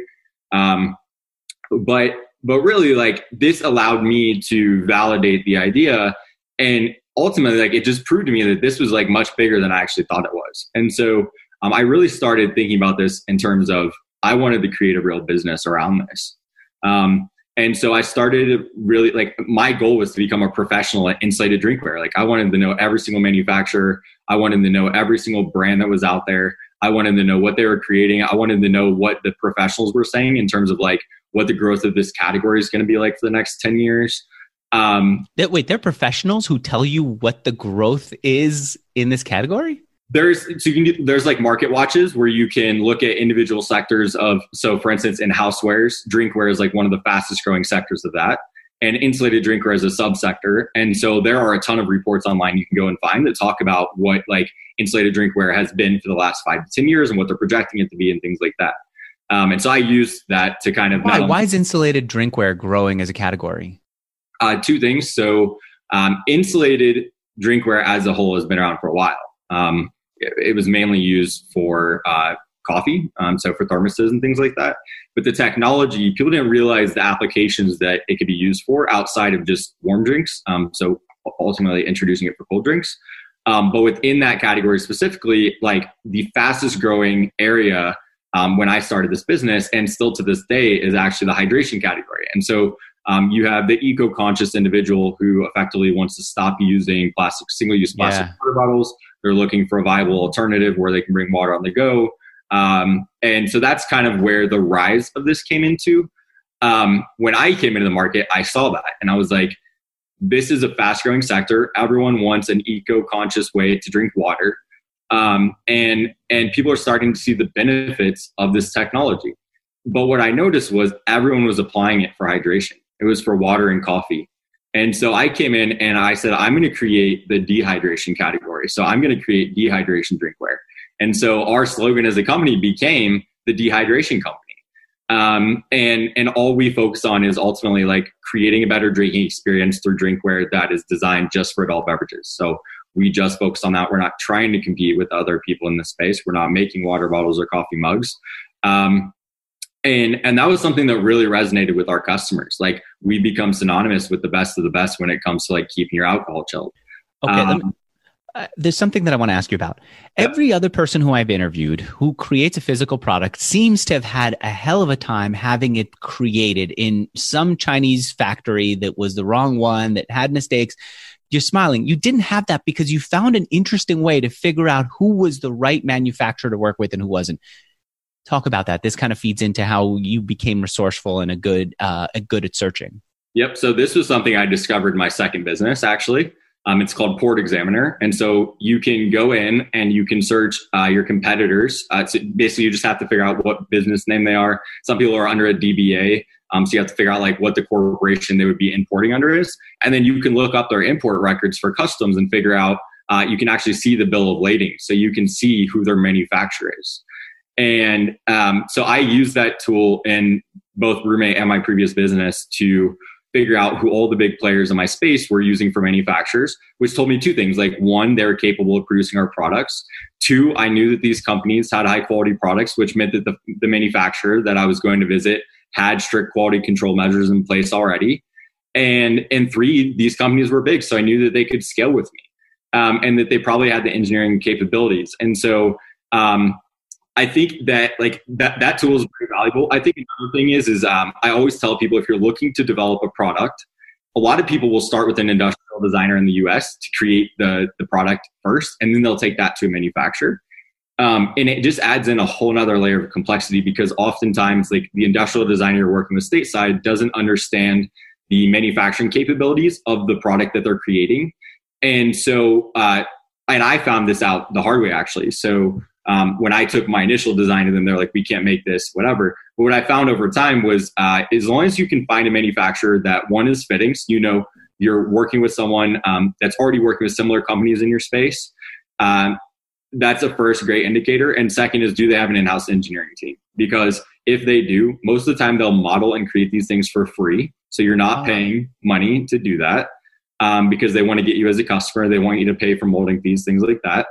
But really like this allowed me to validate the idea. And ultimately, like it just proved to me that this was like much bigger than I actually thought it was. And so I really started thinking about this in terms of I wanted to create a real business around this. And so I started really like my goal was to become a professional at insulated drinkware. Like I wanted to know every single manufacturer. I wanted to know every single brand that was out there. I wanted to know what they were creating. I wanted to know what the professionals were saying in terms of like what the growth of this category is going to be like for the next 10 years. Wait, they're professionals who tell you what the growth is in this category? There's like market watches where you can look at individual sectors of, so for instance, in housewares, drinkware is like one of the fastest growing sectors of that. And insulated drinkware is a subsector. And so there are a ton of reports online you can go and find that talk about what like insulated drinkware has been for the last 5 to 10 years and what they're projecting it to be and things like that. And so I use that to kind of... Why is insulated drinkware growing as a category? 2 things. So insulated drinkware as a whole has been around for a while. It was mainly used for coffee, so for thermoses and things like that. But the technology, people didn't realize the applications that it could be used for outside of just warm drinks. So ultimately introducing it for cold drinks. But within that category specifically, like the fastest growing area when I started this business and still to this day is actually the hydration category. And so you have the eco-conscious individual who effectively wants to stop using single-use plastic water bottles. They're looking for a viable alternative where they can bring water on the go. And so that's kind of where the rise of this came into. When I came into the market, I saw that and I was like, this is a fast-growing sector. Everyone wants an eco-conscious way to drink water. And people are starting to see the benefits of this technology. But what I noticed was everyone was applying it for hydration. It was for water and coffee. And so I came in and I said, I'm going to create the dehydration category. So I'm going to create dehydration drinkware. And so our slogan as a company became the dehydration company. And all we focus on is ultimately like creating a better drinking experience through drinkware that is designed just for adult beverages. So we just focus on that. We're not trying to compete with other people in the space. We're not making water bottles or coffee mugs. And that was something that really resonated with our customers. Like we become synonymous with the best of the best when it comes to like keeping your alcohol chilled. Okay. There's something that I want to ask you about. Every other person who I've interviewed who creates a physical product seems to have had a hell of a time having it created in some Chinese factory that was the wrong one, that had mistakes. You're smiling. You didn't have that because you found an interesting way to figure out who was the right manufacturer to work with and who wasn't. Talk about that. This kind of feeds into how you became resourceful and a good at searching. Yep. So this was something I discovered in my second business, actually. It's called Port Examiner. And so you can go in and you can search your competitors. So basically, you just have to figure out what business name they are. Some people are under a DBA. So you have to figure out like what the corporation they would be importing under is. And then you can look up their import records for customs and figure out, you can actually see the bill of lading. So you can see who their manufacturer is. And so I use that tool in both Roommate and my previous business to figure out who all the big players in my space were using for manufacturers, which told me 2 things. Like 1, they were capable of producing our products. 2, I knew that these companies had high quality products, which meant that the manufacturer that I was going to visit had strict quality control measures in place already. And 3, these companies were big. So I knew that they could scale with me and that they probably had the engineering capabilities. And so I think that like that tool is pretty valuable. I think another thing is I always tell people if you're looking to develop a product, a lot of people will start with an industrial designer in the US to create the product first, and then they'll take that to a manufacturer. And it just adds in a whole nother layer of complexity because oftentimes like the industrial designer you're working with stateside doesn't understand the manufacturing capabilities of the product that they're creating. And so, and I found this out the hard way actually. So when I took my initial design and then they're like, we can't make this, whatever. But what I found over time was as long as you can find a manufacturer that one is fitting, so you know you're working with someone that's already working with similar companies in your space, that's a first great indicator. And second is, do they have an in-house engineering team? Because if they do, most of the time they'll model and create these things for free. So you're not paying money to do that because they want to get you as a customer. They want you to pay for molding fees, things like that.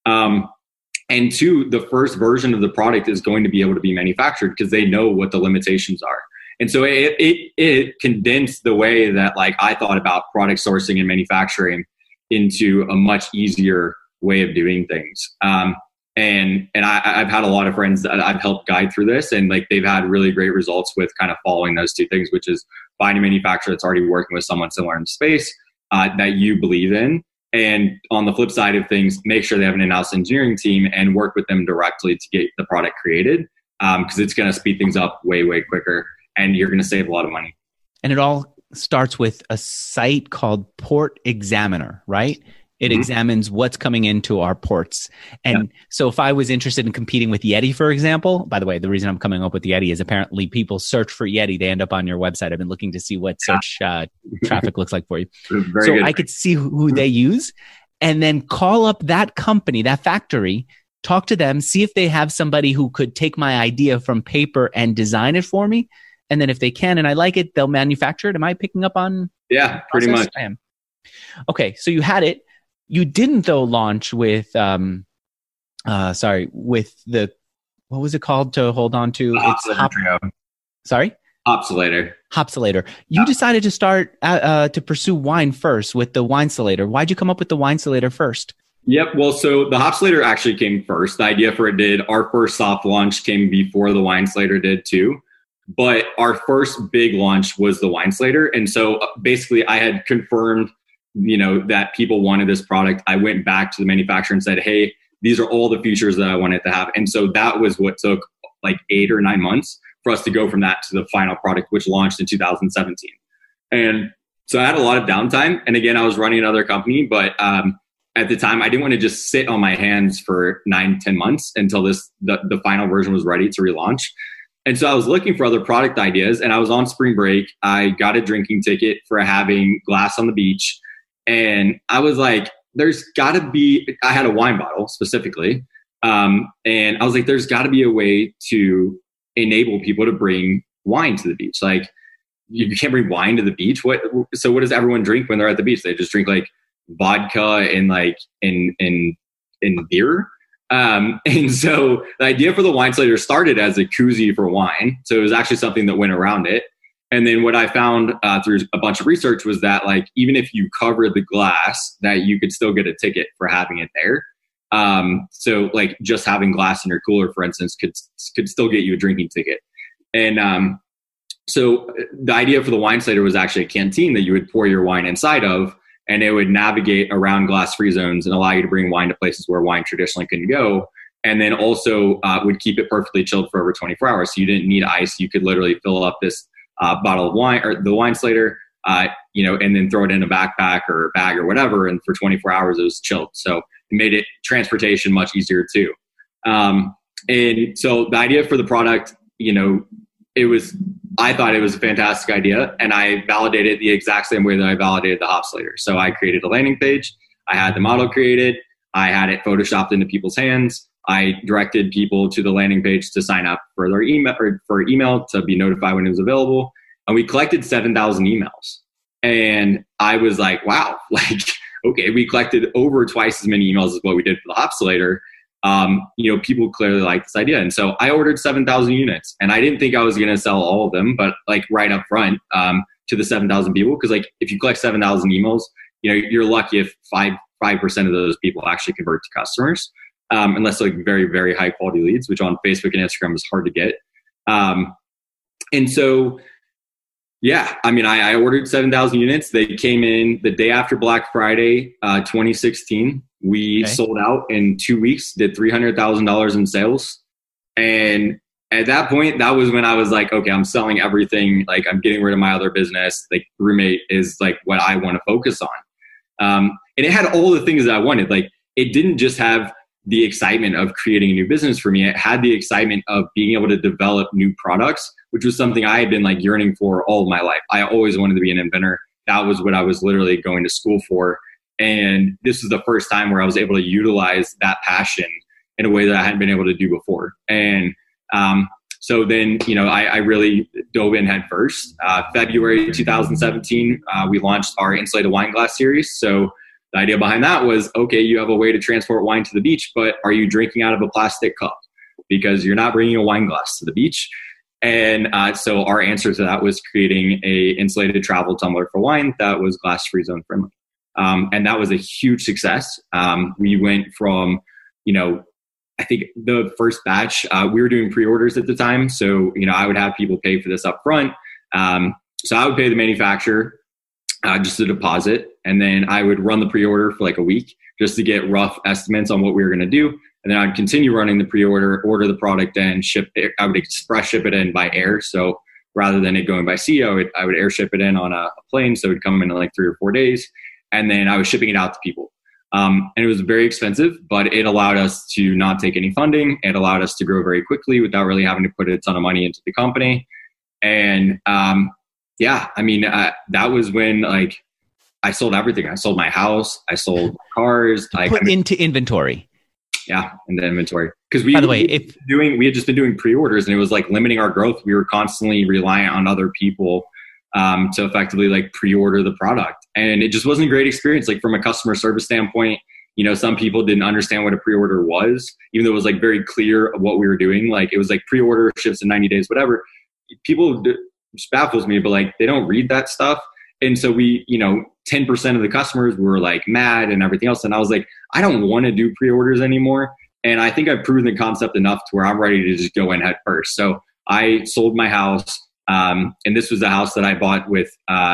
And 2, the first version of the product is going to be able to be manufactured because they know what the limitations are. And so it condensed the way that like I thought about product sourcing and manufacturing into a much easier way of doing things. And I've had a lot of friends that I've helped guide through this, and like they've had really great results with kind of following those 2 things, which is finding a manufacturer that's already working with someone similar in the space that you believe in, And on the flip side of things, make sure they have an in-house engineering team and work with them directly to get the product created, because it's going to speed things up way, way quicker, and you're going to save a lot of money. And it all starts with a site called Port Examiner, right? It examines what's coming into our ports. And so if I was interested in competing with Yeti, for example, by the way, the reason I'm coming up with Yeti is apparently people search for Yeti. They end up on your website. I've been looking to see what search traffic looks like for you. Very so good. I could see who they use and then call up that company, that factory, talk to them, see if they have somebody who could take my idea from paper and design it for me. And then if they can and I like it, they'll manufacture it. Am I picking up on? Yeah, pretty much. I am. Okay, so you had it. You didn't though launch with with the, what was it called to hold on to? It's Trio. Sorry? Hopsulator. You decided to start to pursue wine first with the Winestallator. Why'd you come up with the Winestallator first? Yep. Well, so the Hopsulator actually came first. The idea for it did. Our first soft launch came before the Winestallator did too. But our first big launch was the Winestallator. And so basically I had confirmed that people wanted this product. I went back to the manufacturer and said, hey, these are all the features that I wanted to have. And so that was what took like 8 or 9 months for us to go from that to the final product, which launched in 2017. And so I had a lot of downtime. And again, I was running another company, but at the time I didn't want to just sit on my hands for 9-10 months until the final version was ready to relaunch. And so I was looking for other product ideas, and I was on spring break. I got a drinking ticket for having glass on the beach. And I was like, there's got to be, I had a wine bottle specifically. And I was like, there's got to be a way to enable people to bring wine to the beach. Like, you can't bring wine to the beach. So what does everyone drink when they're at the beach? They just drink like vodka and like in beer. And so the idea for the Winestallator started as a koozie for wine. So it was actually something that went around it. And then what I found through a bunch of research was that like, even if you covered the glass, that you could still get a ticket for having it there. So like just having glass in your cooler, for instance, could still get you a drinking ticket. And so the idea for the Winestallator was actually a canteen that you would pour your wine inside of, and it would navigate around glass-free zones and allow you to bring wine to places where wine traditionally couldn't go. And then also would keep it perfectly chilled for over 24 hours. So you didn't need ice. You could literally fill up this bottle of wine or the Winestallator, and then throw it in a backpack or a bag or whatever. And for 24 hours, it was chilled. So it made it transportation much easier too. And so the idea for the product, I thought it was a fantastic idea, and I validated it the exact same way that I validated the Hopsulator. So I created a landing page. I had the model created. I had it photoshopped into people's hands. I directed people to the landing page to sign up for their email to be notified when it was available. And we collected 7,000 emails. And I was like, wow, okay, we collected over twice as many emails as what we did for the Hopsulator. People clearly like this idea. And so I ordered 7,000 units, and I didn't think I was going to sell all of them, but like right up front, to the 7,000 people. Cause like if you collect 7,000 emails, you're lucky if 5% of those people actually convert to customers. Unless like very, very high quality leads, which on Facebook and Instagram is hard to get. And so, I ordered 7,000 units. They came in the day after Black Friday, 2016. We sold out in 2 weeks, did $300,000 in sales. And at that point, that was when I was like, okay, I'm selling everything. Like, I'm getting rid of my other business. Like, Roommate is like what I want to focus on. And it had all the things that I wanted. Like, it didn't just have the excitement of creating a new business for me. It had the excitement of being able to develop new products, which was something I had been like yearning for all of my life. I always wanted to be an inventor. That was what I was literally going to school for. And this was the first time where I was able to utilize that passion in a way that I hadn't been able to do before. And so then, I really dove in head first. February 2017, we launched our insulated wine glass series. So the idea behind that was, okay, you have a way to transport wine to the beach, but are you drinking out of a plastic cup? Because you're not bringing a wine glass to the beach. And so our answer to that was creating a insulated travel tumbler for wine that was glass-free zone friendly. And that was a huge success. We went from, I think the first batch, we were doing pre-orders at the time. So, I would have people pay for this up front. So I would pay the manufacturer. just a deposit. And then I would run the pre-order for like a week just to get rough estimates on what we were going to do. And then I'd continue running the pre-order, order the product in, ship it. I would express ship it in by air. So rather than it going by sea, I would air ship it in on a plane. So it would come in like 3 or 4 days. And then I was shipping it out to people. And it was very expensive, but it allowed us to not take any funding. It allowed us to grow very quickly without really having to put a ton of money into the company. And that was when like I sold everything. I sold my house. I sold cars. Into inventory. Yeah, in the inventory. Because we had just been doing pre-orders, and it was like limiting our growth. We were constantly reliant on other people to effectively like pre-order the product, and it just wasn't a great experience. Like from a customer service standpoint, some people didn't understand what a pre-order was, even though it was like very clear of what we were doing. Like it was like pre-order, ships in 90 days, whatever. People just baffles me, but like they don't read that stuff. And so 10% of the customers were like mad and everything else. And I was like, I don't want to do pre-orders anymore. And I think I've proven the concept enough to where I'm ready to just go in head first. So I sold my house. And this was the house that I bought with,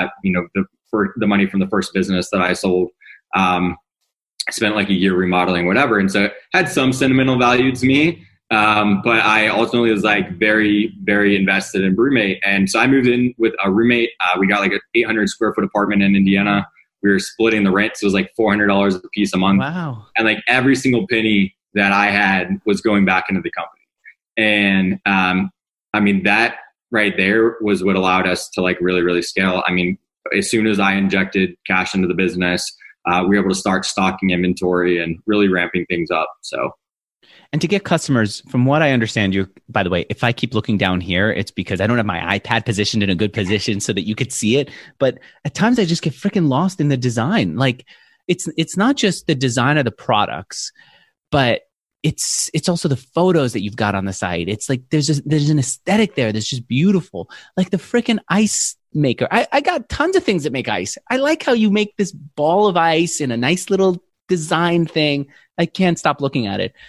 the money from the first business that I sold. I spent like a year remodeling, whatever. And so it had some sentimental value to me. But I ultimately was like very, very invested in BrewMate. And so I moved in with a roommate. We got like an 800 square foot apartment in Indiana. We were splitting the rent. So it was like $400 a piece a month. Wow. And like every single penny that I had was going back into the company. And that right there was what allowed us to like really, really scale. I mean, as soon as I injected cash into the business, we were able to start stocking inventory and really ramping things up. So. And to get customers, from what I understand, by the way, if I keep looking down here, it's because I don't have my iPad positioned in a good position so that you could see it. But at times I just get freaking lost in the design. Like it's not just the design of the products, but it's also the photos that you've got on the site. It's like there's an aesthetic there that's just beautiful. Like the freaking ice maker. I got tons of things that make ice. I like how you make this ball of ice in a nice little design thing. I can't stop looking at it.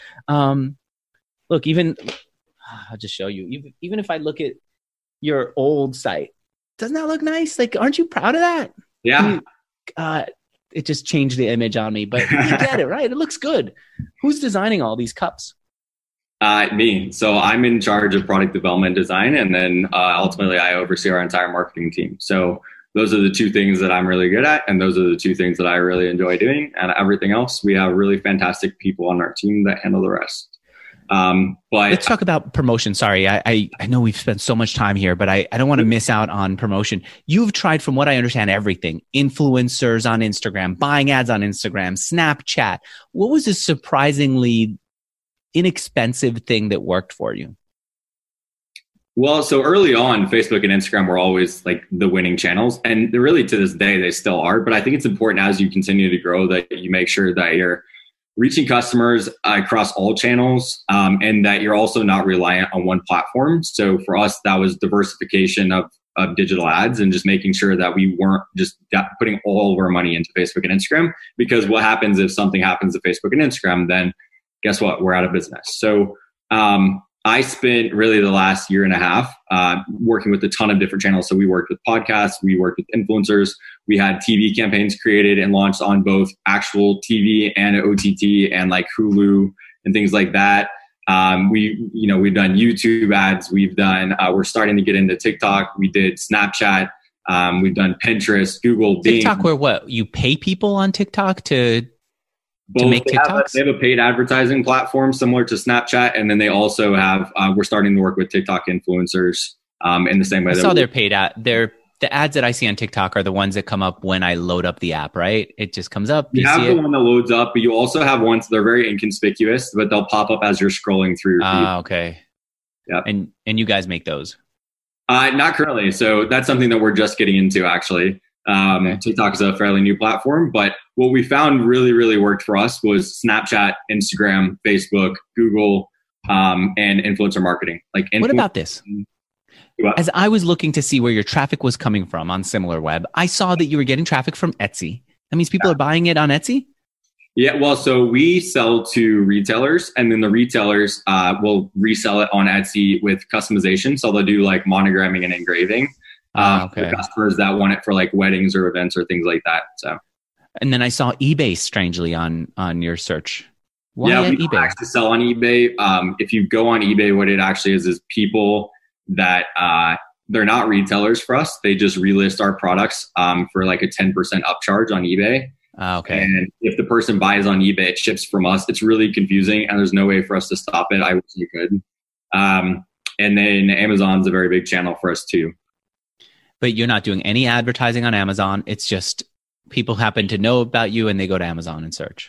Look, I'll just show you. Even if I look at your old site, doesn't that look nice? Like, aren't you proud of that? Yeah. It just changed the image on me, but you get it, right? It looks good. Who's designing all these cups? Me. So I'm in charge of product development design. And then ultimately I oversee our entire marketing team. So those are the two things that I'm really good at. And those are the two things that I really enjoy doing. And everything else, we have really fantastic people on our team that handle the rest. But let's talk about promotion. Sorry, I know we've spent so much time here, but I don't want to miss out on promotion. You've tried, from what I understand, everything. Influencers on Instagram, buying ads on Instagram, Snapchat. What was a surprisingly inexpensive thing that worked for you? Well, so early on, Facebook and Instagram were always like the winning channels. And really to this day, they still are. But I think it's important as you continue to grow that you make sure that you're reaching customers across all channels, and that you're also not reliant on one platform. So for us, that was diversification of digital ads and just making sure that we weren't just putting all of our money into Facebook and Instagram. Because what happens if something happens to Facebook and Instagram, then guess what? We're out of business. So I spent really the last year and a half working with a ton of different channels. So we worked with podcasts, we worked with influencers, we had TV campaigns created and launched on both actual TV and OTT and like Hulu and things like that. We've done YouTube ads. We're starting to get into TikTok. We did Snapchat. We've done Pinterest, Google, TikTok, Bing. where what? You pay people on TikTok to make TikToks? They have a paid advertising platform similar to Snapchat. And then they also have, we're starting to work with TikTok influencers in the same way. I saw their paid ad. The ads that I see on TikTok are the ones that come up when I load up the app, right? It just comes up. You have the one that loads up, but you also have ones that are very inconspicuous, but they'll pop up as you're scrolling through your feed. Okay. Yeah. And you guys make those? Not currently. So that's something that we're just getting into, actually. Okay. TikTok is a fairly new platform, but what we found really, really worked for us was Snapchat, Instagram, Facebook, Google, and influencer marketing. What about this? As I was looking to see where your traffic was coming from on SimilarWeb, I saw that you were getting traffic from Etsy. That means people are buying it on Etsy? Yeah, well, so we sell to retailers, and then the retailers will resell it on Etsy with customization. So they'll do like monogramming and engraving. Okay. For customers that want it for like weddings or events or things like that. So, and then I saw eBay strangely on your search. Why yeah, we eBay? don't actually sell on eBay. If you go on eBay, what it actually is people that they're not retailers for us. They just relist our products for like a 10% upcharge on eBay. Okay. And if the person buys on eBay, it ships from us. It's really confusing, and there's no way for us to stop it. I wish you could. And then Amazon's a very big channel for us too. But you're not doing any advertising on Amazon. It's just people happen to know about you and they go to Amazon and search.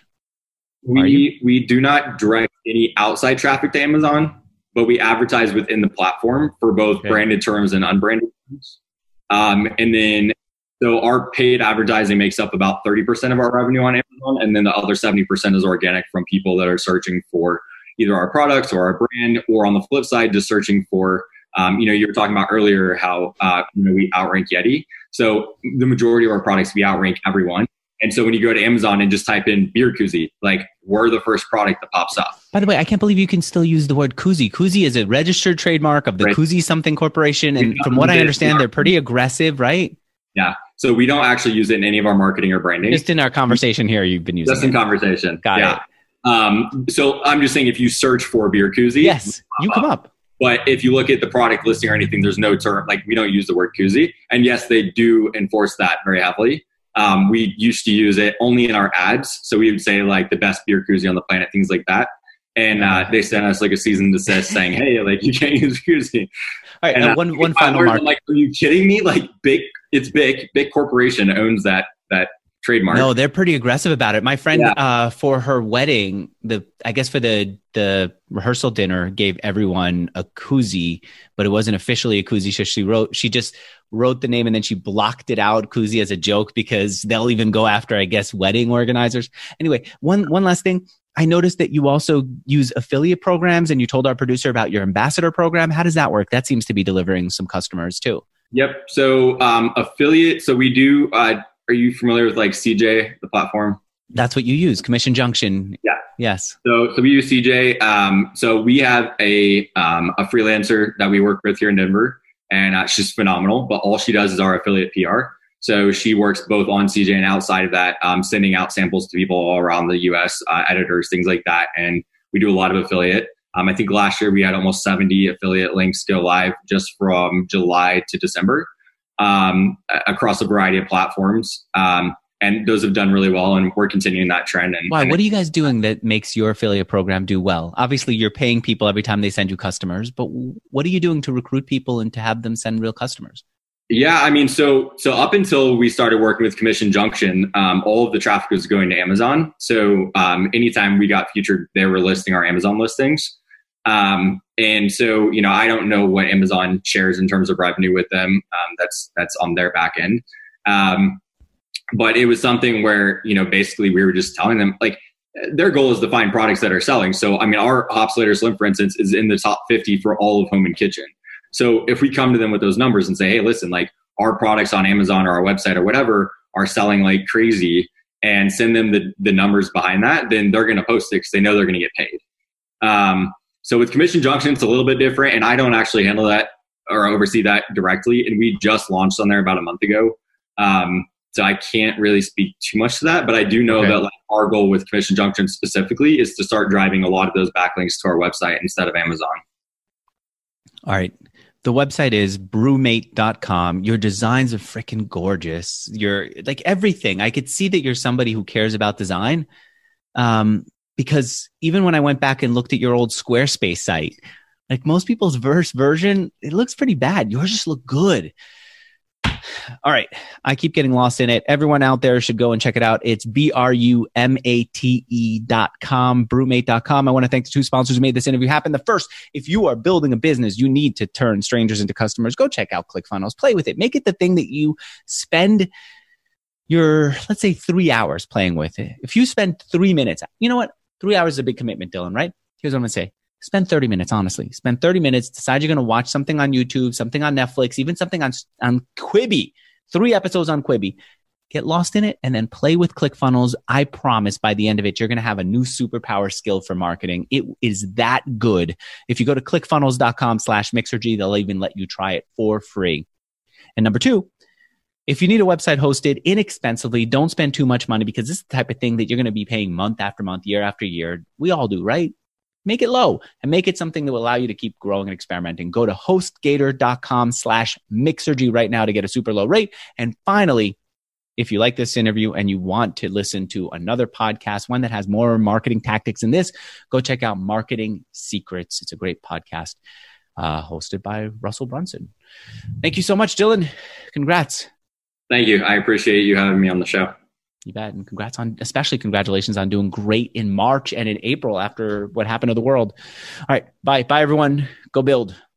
We do not direct any outside traffic to Amazon, but we advertise within the platform for both branded terms and unbranded terms. And then, so our paid advertising makes up about 30% of our revenue on Amazon. And then the other 70% is organic from people that are searching for either our products or our brand, or on the flip side, just searching for, you were talking about earlier how, we outrank Yeti. So the majority of our products, we outrank everyone. And so when you go to Amazon and just type in beer koozie, like we're the first product that pops up. By the way, I can't believe you can still use the word koozie. Koozie is a registered trademark of the Koozie Something Corporation. And from what I understand, they're pretty aggressive, right? Yeah. So we don't actually use it in any of our marketing or branding. Just in our conversation here, you've been using it. Just in conversation. Got it. So I'm just saying, if you search for beer koozie, yes, you come up. But if you look at the product listing or anything, there's no term, like we don't use the word koozie. And yes, they do enforce that very heavily. We used to use it only in our ads. So we would say like the best beer koozie on the planet, things like that. And they sent us like a cease and desist saying, hey, like you can't use koozie. All right. And one final mark. Like, are you kidding me? Like big corporation owns that trademark. No, they're pretty aggressive about it. My friend, for her wedding, I guess for the rehearsal dinner, gave everyone a koozie, but it wasn't officially a koozie. So she just wrote the name and then she blocked it out, koozie, as a joke, because they'll even go after, I guess, wedding organizers. Anyway, one last thing. I noticed that you also use affiliate programs, and you told our producer about your ambassador program. How does that work? That seems to be delivering some customers too. Yep. So affiliate. So we do. Are you familiar with like CJ, the platform? That's what you use, Commission Junction. Yeah. Yes. So we use CJ. So we have a freelancer that we work with here in Denver, and she's phenomenal. But all she does is our affiliate PR. So she works both on CJ and outside of that, sending out samples to people all around the U.S., editors, things like that. And we do a lot of affiliate. I think last year we had almost 70 affiliate links go live just from July to December. Across a variety of platforms. And those have done really well, and we're continuing that trend. Why? What are you guys doing that makes your affiliate program do well? Obviously, you're paying people every time they send you customers, but what are you doing to recruit people and to have them send real customers? Yeah, I mean, so up until we started working with Commission Junction, all of the traffic was going to Amazon. So anytime we got featured, they were listing our Amazon listings. And so, I don't know what Amazon shares in terms of revenue with them. That's on their back end. But it was something where, basically we were just telling them, like, their goal is to find products that are selling. So, I mean, our Hopsulator Slim, for instance, is in the top 50 for all of home and kitchen. So if we come to them with those numbers and say, hey, listen, like our products on Amazon or our website or whatever are selling like crazy, and send them the numbers behind that, then they're going to post it because they know they're going to get paid. So with Commission Junction, it's a little bit different, and I don't actually handle that or oversee that directly. And we just launched on there about a month ago. So I can't really speak too much to that, but I do know that like our goal with Commission Junction specifically is to start driving a lot of those backlinks to our website instead of Amazon. All right. The website is brewmate.com. Your designs are freaking gorgeous. You're like everything. I could see that you're somebody who cares about design. Because even when I went back and looked at your old Squarespace site, like most people's version, it looks pretty bad. Yours just look good. All right. I keep getting lost in it. Everyone out there should go and check it out. It's brumate.com, brewmate.com. I want to thank the two sponsors who made this interview happen. The first, if you are building a business, you need to turn strangers into customers. Go check out ClickFunnels. Play with it. Make it the thing that you spend your, let's say, 3 hours playing with it. If you spend 3 minutes, you know what? 3 hours is a big commitment, Dylan, right? Here's what I'm going to say. Spend 30 minutes, honestly. Spend 30 minutes. Decide you're going to watch something on YouTube, something on Netflix, even something on Quibi. 3 episodes on Quibi. Get lost in it and then play with ClickFunnels. I promise by the end of it, you're going to have a new superpower skill for marketing. It is that good. If you go to clickfunnels.com/Mixergy, they'll even let you try it for free. And number two, if you need a website hosted inexpensively, don't spend too much money, because this is the type of thing that you're going to be paying month after month, year after year. We all do, right? Make it low and make it something that will allow you to keep growing and experimenting. Go to HostGator.com/Mixergy right now to get a super low rate. And finally, if you like this interview and you want to listen to another podcast, one that has more marketing tactics than this, go check out Marketing Secrets. It's a great podcast hosted by Russell Brunson. Thank you so much, Dylan. Congrats. Thank you. I appreciate you having me on the show. You bet. And especially congratulations on doing great in March and in April after what happened to the world. All right. Bye. Bye, everyone. Go build.